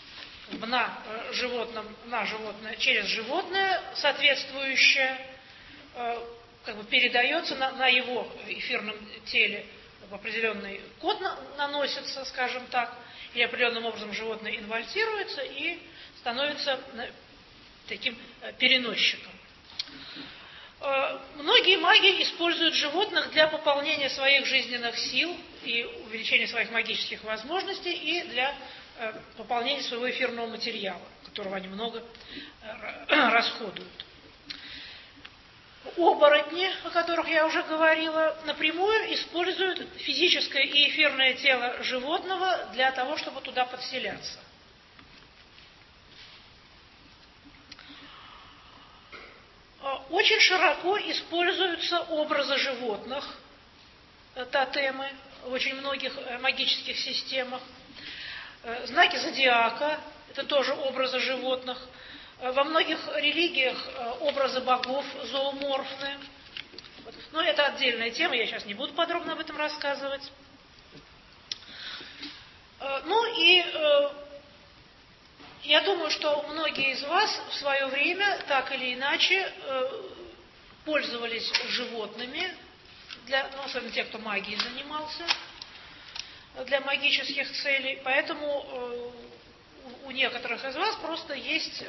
Через животное соответствующее передается на его эфирном теле, в определенный код наносится, скажем так, и определенным образом животное инвольтируется и становится таким переносчиком. Многие маги используют животных для пополнения своих жизненных сил и увеличения своих магических возможностей и для пополнения своего эфирного материала, которого они много расходуют. Оборотни, о которых я уже говорила, напрямую используют физическое и эфирное тело животного для того, чтобы туда подселяться. Очень широко используются образы животных, тотемы, в очень многих магических системах. Знаки зодиака – это тоже образы животных. Во многих религиях образы богов зооморфны. Но это отдельная тема, я сейчас не буду подробно об этом рассказывать. Я думаю, что многие из вас в свое время так или иначе пользовались животными, особенно те, кто магией занимался, для магических целей. Поэтому у некоторых из вас просто есть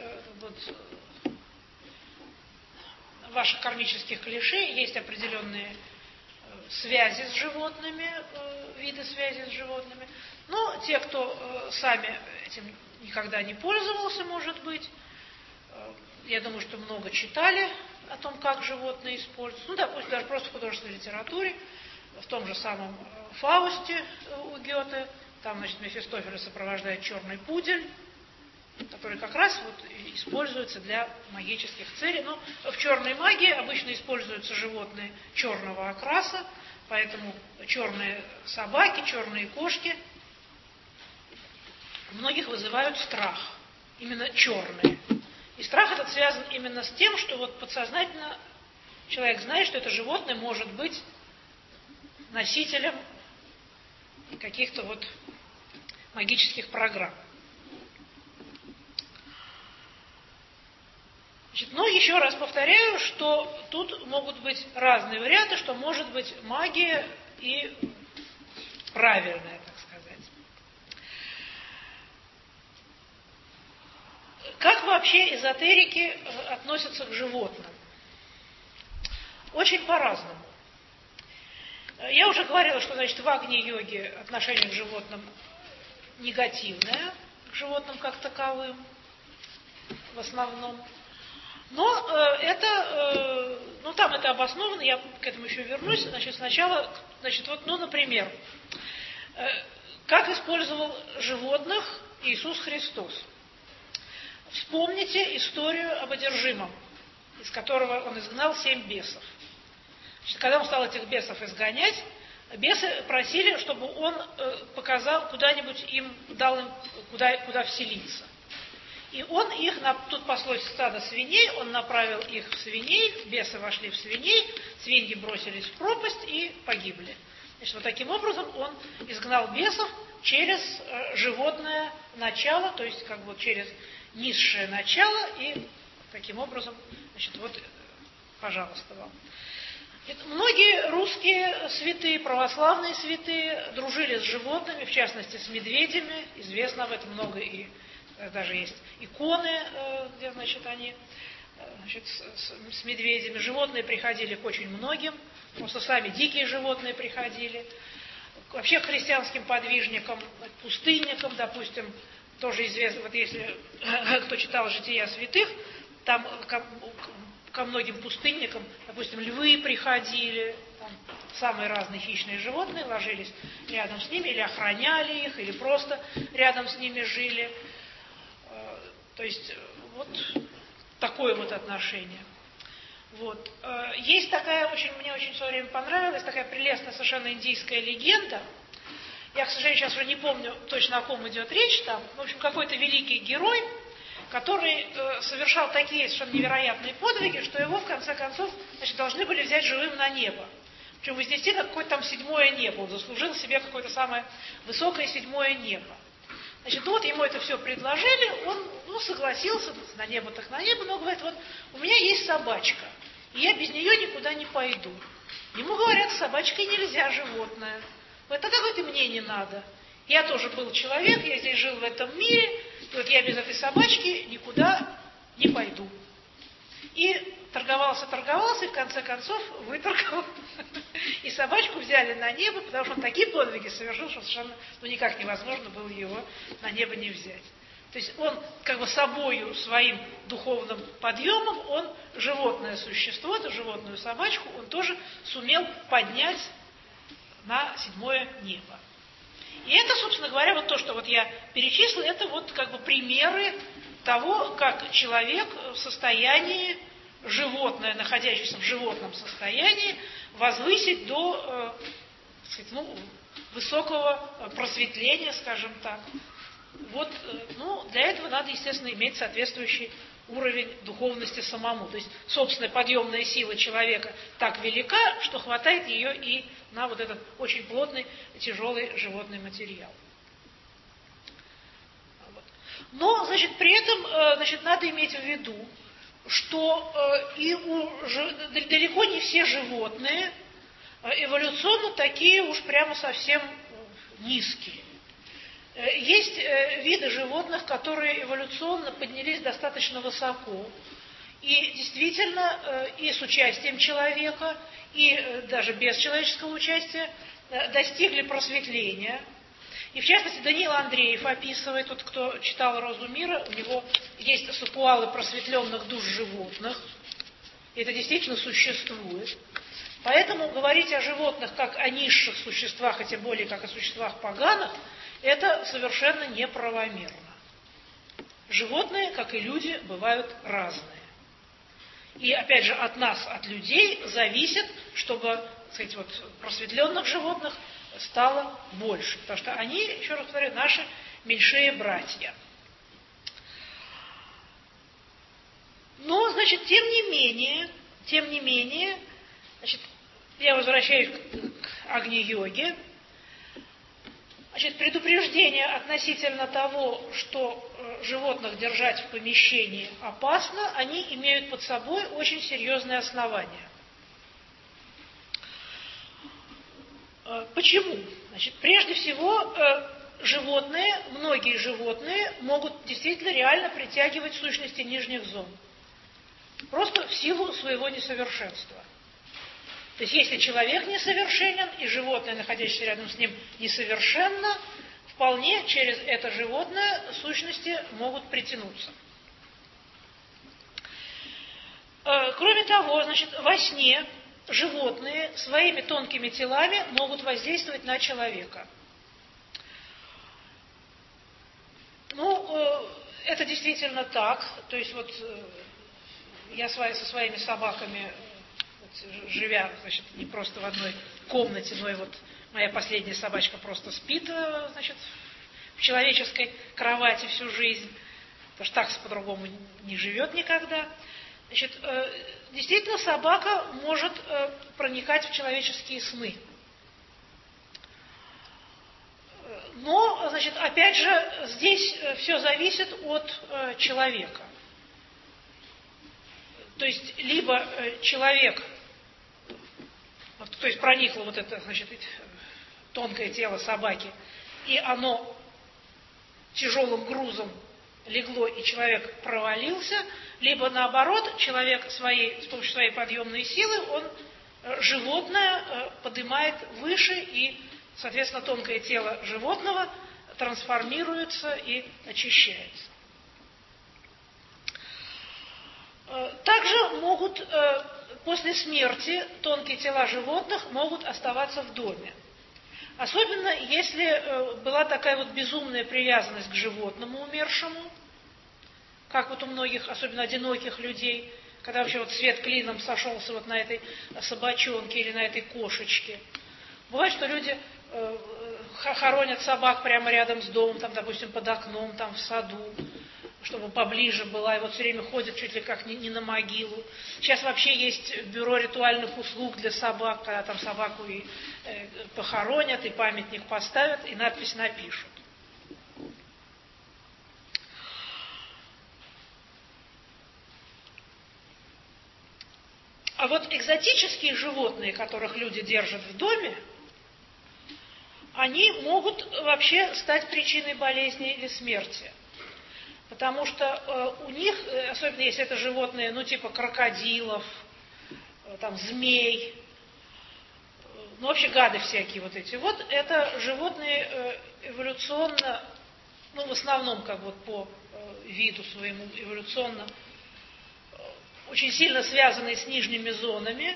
в ваших кармических клише есть определенные связи с животными, виды связи с животными. Но те, кто сами этим никогда не пользовался, может быть, я думаю, что много читали о том, как животные используются. Пусть даже просто в художественной литературе, в том же самом Фаусте у Гёте, там, Мефистофеля сопровождает черный пудель, который как раз используется для магических целей. Но в черной магии обычно используются животные черного окраса, поэтому черные собаки, черные кошки многих вызывают страх. Именно черные. И страх этот связан именно с тем, что вот подсознательно человек знает, что это животное может быть носителем каких-то вот магических программ. Значит, но еще раз повторяю, что тут могут быть разные варианты, что может быть магия и правильная, так сказать. Как вообще эзотерики относятся к животным? Очень по-разному. Я уже говорила, что, значит, в Агни-йоге отношение к животным негативное, к животным как таковым, в основном. Но там это обосновано, я к этому еще вернусь. Значит, сначала, например, как использовал животных Иисус Христос. Вспомните историю об одержимом, из которого он изгнал 7 бесов. Значит, когда он стал этих бесов изгонять, бесы просили, чтобы он показал куда-нибудь им, дал им куда вселиться. И он их, тут паслось стадо свиней, он направил их в свиней, бесы вошли в свиней, свиньи бросились в пропасть и погибли. Значит, вот таким образом он изгнал бесов через животное начало, то есть как бы через низшее начало, и таким образом, значит, вот, пожалуйста, вам. Многие русские святые, православные святые дружили с животными, в частности с медведями, известно об этом много, и даже есть иконы, где, значит, они с медведями. Животные приходили к очень многим, просто сами дикие животные приходили. Вообще к христианским подвижникам, пустынникам, допустим, тоже известно, вот если кто читал «Жития святых», там ко многим пустынникам, допустим, львы приходили, там, самые разные хищные животные ложились рядом с ними, или охраняли их, или просто рядом с ними жили. То есть вот такое вот отношение. Вот. Есть такая, мне очень в свое время понравилась, такая прелестная совершенно индийская легенда. Я, к сожалению, сейчас уже не помню точно, о ком идет речь там. В общем, какой-то великий герой, который совершал такие совершенно невероятные подвиги, что его, в конце концов, значит, должны были взять живым на небо. Причем вознести на какое-то там 7-е небо. Он заслужил себе какое-то самое высокое 7-е небо. Значит, вот ему это все предложили, он согласился, на небо так на небо, но говорит, вот у меня есть собачка, и я без нее никуда не пойду. Ему говорят, с собачкой нельзя, животное. Вот тогда, говорит, и мне не надо. Я тоже был человек, я здесь жил в этом мире, и вот я без этой собачки никуда не пойду. И торговался, и в конце концов выторговал. И собачку взяли на небо, потому что он такие подвиги совершил, что совершенно никак невозможно было его на небо не взять. То есть он как бы собою, своим духовным подъемом, он животное существо, эту животную собачку, он тоже сумел поднять на 7-е небо. И это, собственно говоря, вот то, что вот я перечислила, это вот как бы примеры того, как человек в состоянии животное, находящееся в животном состоянии, возвысить до высокого просветления, скажем так. Вот, для этого надо, естественно, иметь соответствующий уровень духовности самому. То есть собственная подъемная сила человека так велика, что хватает ее и на вот этот очень плотный, тяжелый животный материал. Вот. Но, значит, при этом, надо иметь в виду, что далеко не все животные эволюционно такие уж прямо совсем низкие. Есть виды животных, которые эволюционно поднялись достаточно высоко, и действительно и с участием человека, и даже без человеческого участия достигли просветления. И в частности Даниил Андреев описывает, вот кто читал «Розу мира», у него есть сакуалы просветленных душ животных. И это действительно существует. Поэтому говорить о животных как о низших существах, а тем более как о существах поганых, это совершенно неправомерно. Животные, как и люди, бывают разные. И опять же от нас, от людей, зависит, чтобы, так сказать, вот, просветленных животных стало больше. Потому что они, еще раз говорю, наши меньшие братья. Но, значит, тем не менее, значит, я возвращаюсь к Агни-йоге. Значит, предупреждение относительно того, что животных держать в помещении опасно, они имеют под собой очень серьезные основания. Почему? Значит, прежде всего, многие животные могут действительно реально притягивать сущности нижних зон. Просто в силу своего несовершенства. То есть, если человек несовершенен, и животное, находящееся рядом с ним, несовершенно, вполне через это животное сущности могут притянуться. Кроме того, значит, во сне животные своими тонкими телами могут воздействовать на человека. Это действительно так. То есть, я со своими собаками, живя, значит, не просто в одной комнате, но и моя последняя собачка просто спит, значит, в человеческой кровати всю жизнь, потому что такса по-другому не живет никогда. Значит, действительно, собака может проникать в человеческие сны. Но, значит, опять же, здесь все зависит от человека. То есть, либо человек, то есть проникло это, значит, тонкое тело собаки, и оно тяжелым грузом легло, и человек провалился, либо наоборот, человек с помощью своей подъемной силы, он животное поднимает выше, и, соответственно, тонкое тело животного трансформируется и очищается. Также после смерти тонкие тела животных могут оставаться в доме. Особенно, если была такая безумная привязанность к животному умершему, как у многих, особенно одиноких людей, когда вообще свет клином сошелся на этой собачонке или на этой кошечке. Бывает, что люди хоронят собак прямо рядом с домом, там, допустим, под окном, там, в саду, чтобы поближе была, и все время ходят чуть ли как не на могилу. Сейчас вообще есть бюро ритуальных услуг для собак, когда там собаку и похоронят, и памятник поставят, и надпись напишут. А экзотические животные, которых люди держат в доме, они могут вообще стать причиной болезни или смерти. Потому что у них, особенно если это животные, типа крокодилов, там, змей, вообще гады всякие эти. Это животные эволюционно, в основном, по виду своему эволюционно, очень сильно связанные с нижними зонами,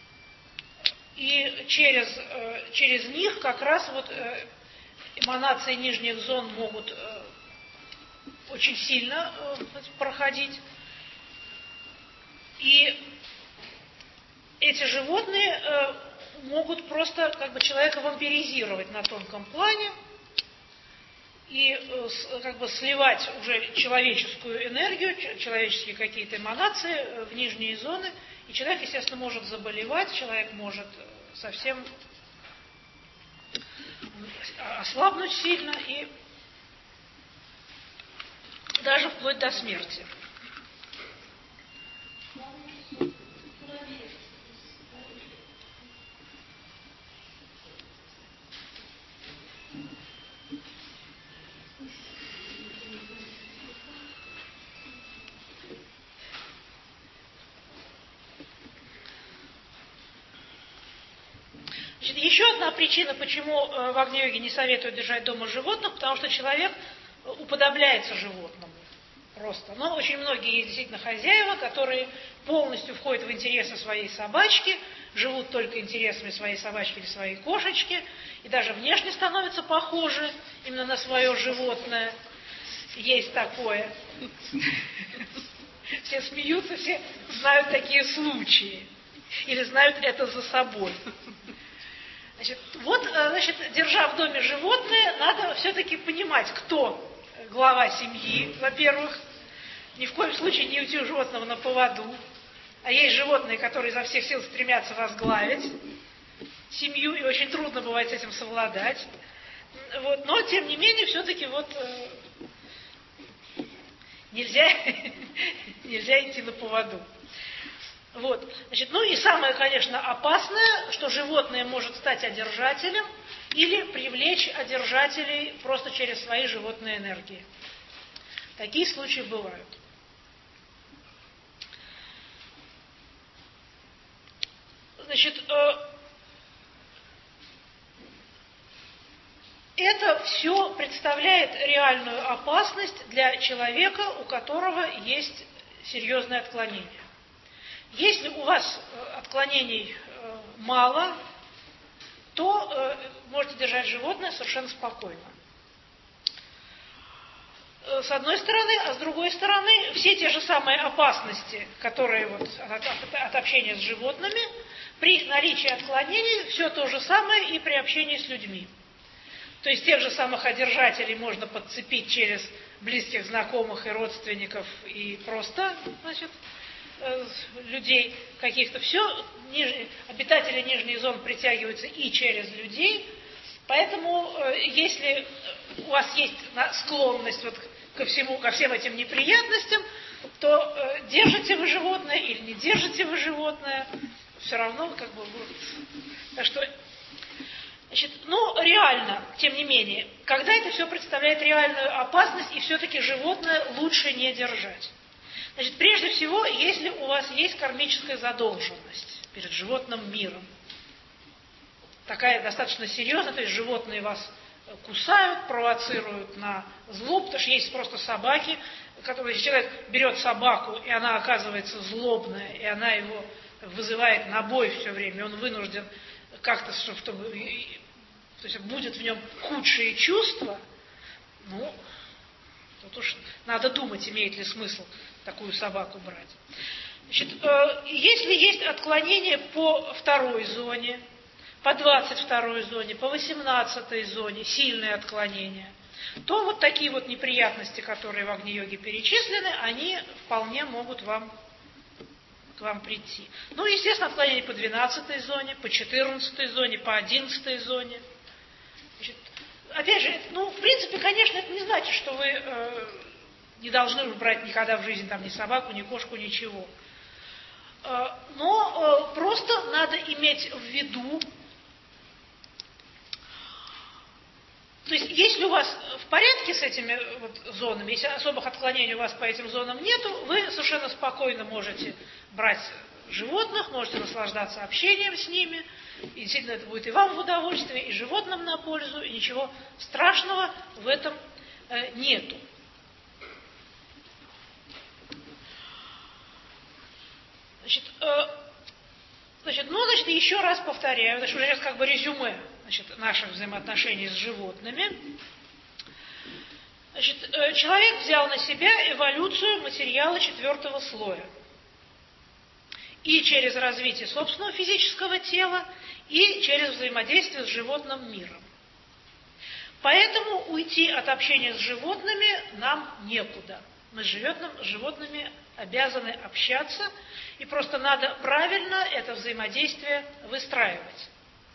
и через них как раз эманации нижних зон могут очень сильно проходить. И эти животные могут просто человека вампиризировать на тонком плане и сливать уже человеческую энергию, человеческие какие-то эманации в нижние зоны. И человек, естественно, может заболевать, человек может совсем ослабнуть сильно и даже вплоть до смерти. Значит, еще одна причина, почему в Агни-йоге не советуют держать дома животных, потому что человек уподобляется животному просто. Но очень многие есть действительно хозяева, которые полностью входят в интересы своей собачки, живут только интересами своей собачки или своей кошечки, и даже внешне становятся похожи именно на свое животное. Есть такое. Все смеются, все знают такие случаи. Или знают это за собой. Значит, держа в доме животное, надо все-таки понимать, кто глава семьи, во-первых. ни в коем случае не уйти у животного на поводу. А есть животные, которые изо всех сил стремятся возглавить семью, и очень трудно бывает с этим совладать. Вот. Но, тем не менее, все-таки нельзя идти на поводу. Вот. Значит, ну и самое, конечно, опасное, что животное может стать одержателем или привлечь одержателей просто через свои животные энергии. Такие случаи бывают. Значит, это все представляет реальную опасность для человека, у которого есть серьезное отклонение. Если у вас отклонений мало, то можете держать животное совершенно спокойно. С одной стороны, а с другой стороны, все те же самые опасности, которые от общения с животными, при их наличии отклонений, все то же самое и при общении с людьми. То есть тех же самых одержателей можно подцепить через близких знакомых и родственников, и просто, людей каких-то. Все, обитатели нижних зон притягиваются и через людей. Поэтому, если у вас есть склонность ко всем этим неприятностям, то держите вы животное или не держите вы животное, все равно будет. Так что, реально, тем не менее, когда это все представляет реальную опасность, и все-таки животное лучше не держать. Значит, прежде всего, если у вас есть кармическая задолженность перед животным миром, такая достаточно серьезная, то есть животные вас кусают, провоцируют на злобу, потому что есть просто собаки, если человек берет собаку, и она оказывается злобная, и она его вызывает на бой все время, он вынужден как-то, то есть будет в нем худшие чувства, тут уж надо думать, имеет ли смысл такую собаку брать. Значит, если есть отклонение по второй зоне, по 22-й зоне, по 18-й зоне, сильные отклонения, то такие неприятности, которые в Агни-йоге перечислены, они вполне могут к вам прийти. Естественно, отклонения по 12-й зоне, по 14-й зоне, по 11-й зоне. Значит, опять же, в принципе, конечно, это не значит, что вы не должны брать никогда в жизни ни собаку, ни кошку, ничего. Но просто надо иметь в виду, то есть, если у вас в порядке с этими зонами, если особых отклонений у вас по этим зонам нету, вы совершенно спокойно можете брать животных, можете наслаждаться общением с ними, и действительно это будет и вам в удовольствие, и животным на пользу, и ничего страшного в этом нету. Значит, еще раз повторяю, это уже сейчас резюме наших взаимоотношений с животными. Значит, человек взял на себя эволюцию материала 4-го слоя. И через развитие собственного физического тела, и через взаимодействие с животным миром. Поэтому уйти от общения с животными нам некуда. Мы с животными обязаны общаться, и просто надо правильно это взаимодействие выстраивать.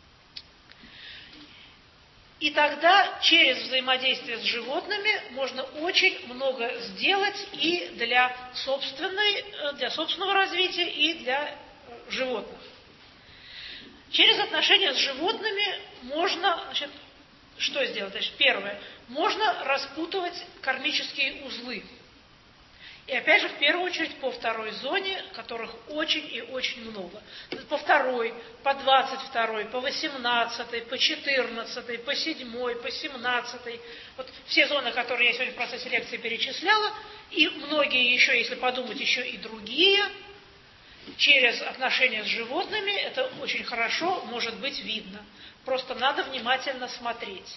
И тогда через взаимодействие с животными можно очень много сделать и для собственного развития, и для животных. Через отношения с животными можно, что сделать? Первое. Можно распутывать кармические узлы. И опять же, в первую очередь, по второй зоне, которых очень и очень много. По второй, по 22-й, по 18-й, по 14-й, по 7-й, по 17-й. Все зоны, которые я сегодня в процессе лекции перечисляла, и многие еще, если подумать, еще и другие, через отношения с животными, это очень хорошо может быть видно. Просто надо внимательно смотреть.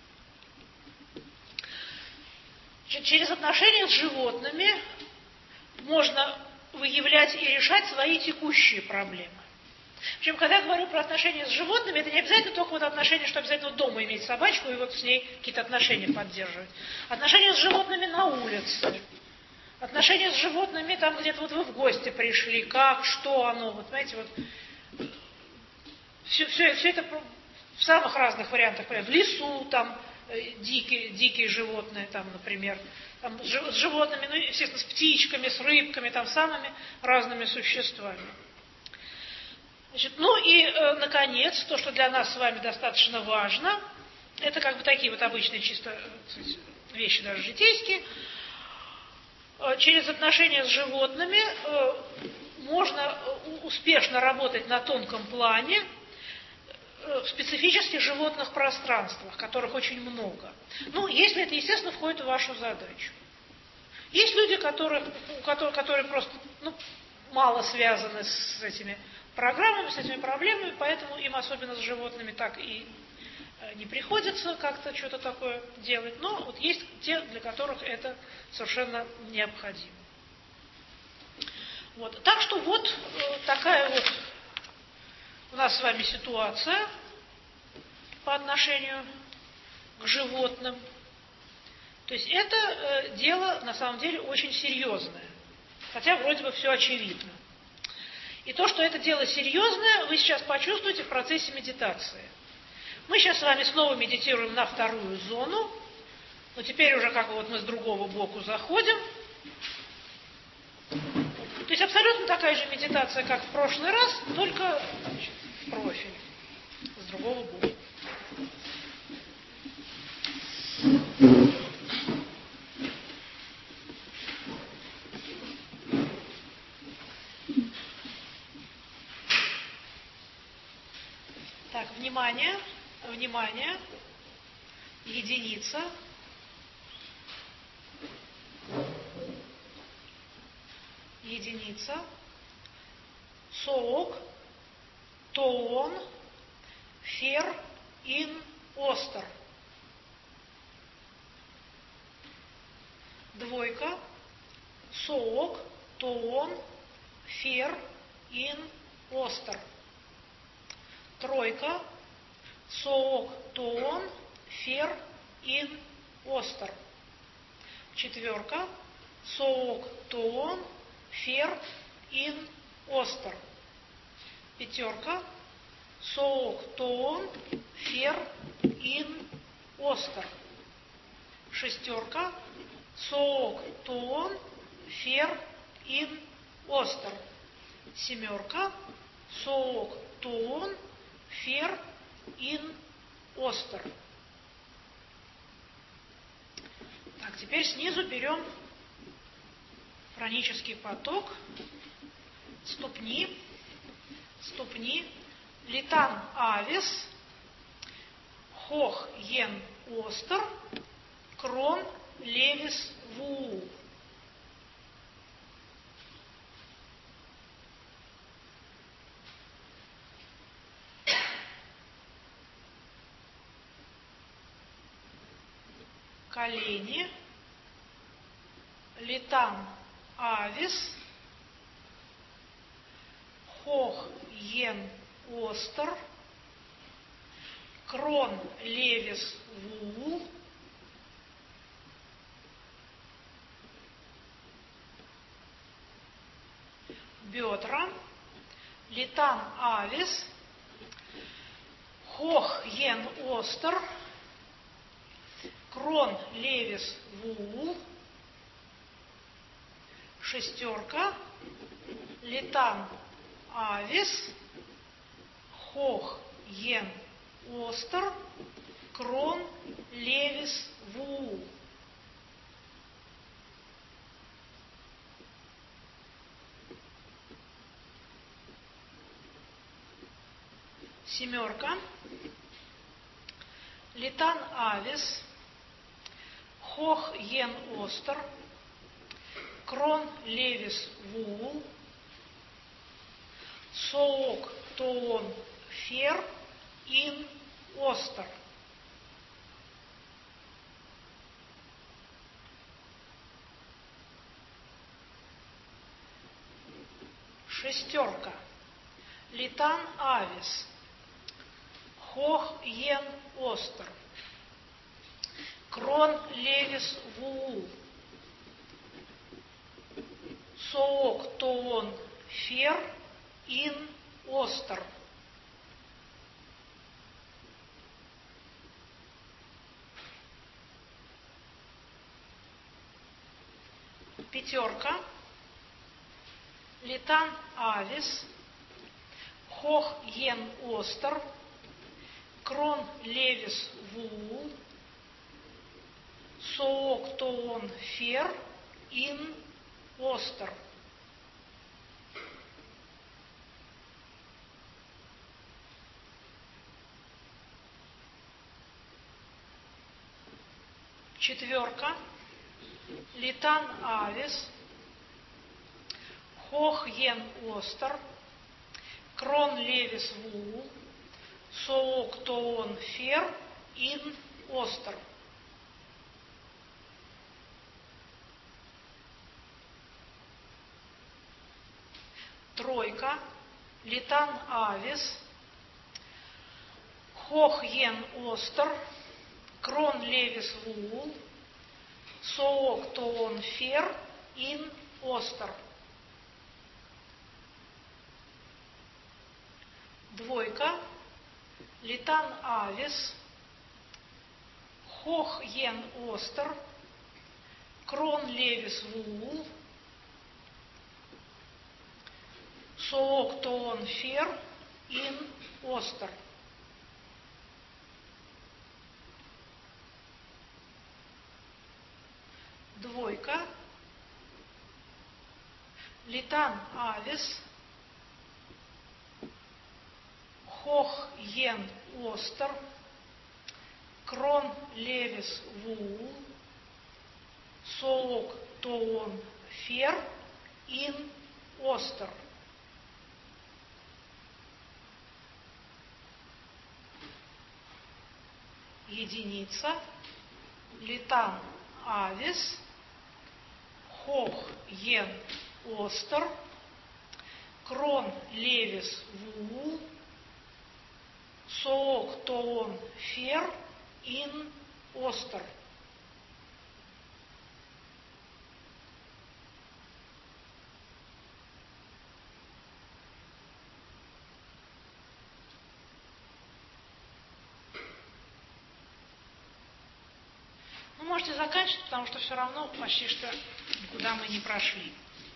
Через отношения с животными можно выявлять и решать свои текущие проблемы. Причем, когда я говорю про отношения с животными, это не обязательно только отношения, что обязательно дома иметь собачку и с ней какие-то отношения поддерживать. Отношения с животными на улице, Отношения с животными, там где-то вот вы в гости пришли, как, что оно, вот знаете, вот все это в самых разных вариантах. В лесу там дикие животные, там, например, там, с животными, ну, естественно, с птичками, с рыбками, там, самыми разными существами. Значит, ну и, наконец, то, что для нас с вами достаточно важно, это как бы такие вот обычные чисто вещи, даже житейские. Через отношения с животными можно успешно работать на тонком плане в специфических животных пространствах, которых очень много. Ну, если это, естественно, входит в вашу задачу. Есть люди, которые просто мало связаны с этими программами, с этими проблемами, поэтому им, особенно с животными, так и не приходится как-то что-то такое делать. Но вот есть те, для которых это совершенно необходимо. Вот. Так что вот такая вот у нас с вами ситуация по отношению к животным. То есть это дело на самом деле очень серьезное, хотя вроде бы все очевидно. И то, что это дело серьезное, вы сейчас почувствуете в процессе медитации. Мы сейчас с вами снова медитируем на вторую зону, но теперь уже как бы вот мы с другого боку заходим. То есть абсолютно такая же медитация, как в прошлый раз, только в профиль, с другого бока. Так, внимание, единица. Соок, тоон, фер, ин, остер. Двойка. Соок, тоон, фер, ин, остер. Тройка. Соок, тоон, фер, ин, остер. Четверка. Соок, тоон, фер, ин, остер. Пятерка. Соок, тоон, фер, ин, остер. Шестерка. Соок, тоон, фер, ин, остер. Семерка. Соок, тоон, фер, ин, остер. Так, теперь снизу берем пранический поток, ступни, литан авис, хох йен остер, крон левис вуу. Колени, литан авис, хох йен остер, крон левис вул. Бедра, литан авис, хох йен остер, крон левис вул. Шестерка, литан авис, хох йен остер, крон левис вул. Семерка, литан авис, хох йен остер, крон левис вул. Соок, тоон, фер, ин, остер. Шестерка, литан авис, хох йен остер, крон левис вул. соок тоон фер ин остер. Пятерка. Литан авис, хох ен остер, крон левис вул, соок тоон фер ин остер. Четверка. Литан авис, хох ен остер, крон левис вул, соок тоон фер ин остер. Тройка. Литан авис, хох ен остер, крон левис вул, соок тоон фер ин остер. Двойка. Литан авис, хох ен остер, крон левис вул, соок тоон фер ин остер. Двойка. Литан авис, хох ен остер, крон левис вул, соок тоон фер ин остер. Единица. Литан авис, хох ен остер, крон левис вул, соок тоон фер ин остер. Вы можете заканчивать, потому что все равно почти что никуда мы не прошли.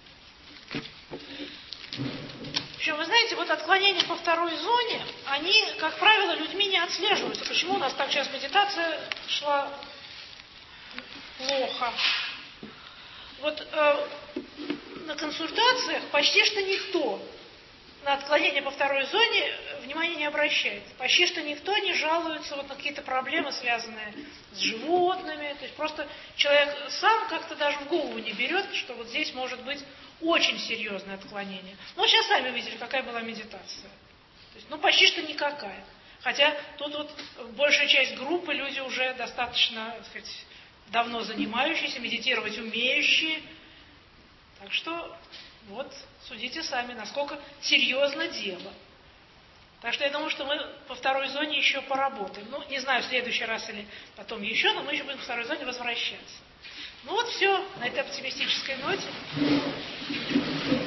Причем, вы знаете, вот отклонения по второй зоне, они, как правило, людьми не отслеживаются. Почему у нас так сейчас медитация шла плохо? Вот на консультациях почти что никто на отклонение по второй зоне внимания не обращает. Почти что никто не жалуется вот на какие-то проблемы, связанные с животными. То есть просто человек сам как-то даже в голову не берет, что вот здесь может быть очень серьезное отклонение. Ну, сейчас сами видели, какая была медитация. То есть, почти что никакая. Хотя тут вот большая часть группы люди уже достаточно, так сказать, давно занимающиеся, медитировать умеющие. Так что вот судите сами, насколько серьезно дело. Так что я думаю, что мы по второй зоне еще поработаем. Не знаю, в следующий раз или потом еще, но мы еще будем к второй зоне возвращаться. Вот все на этой оптимистической ноте.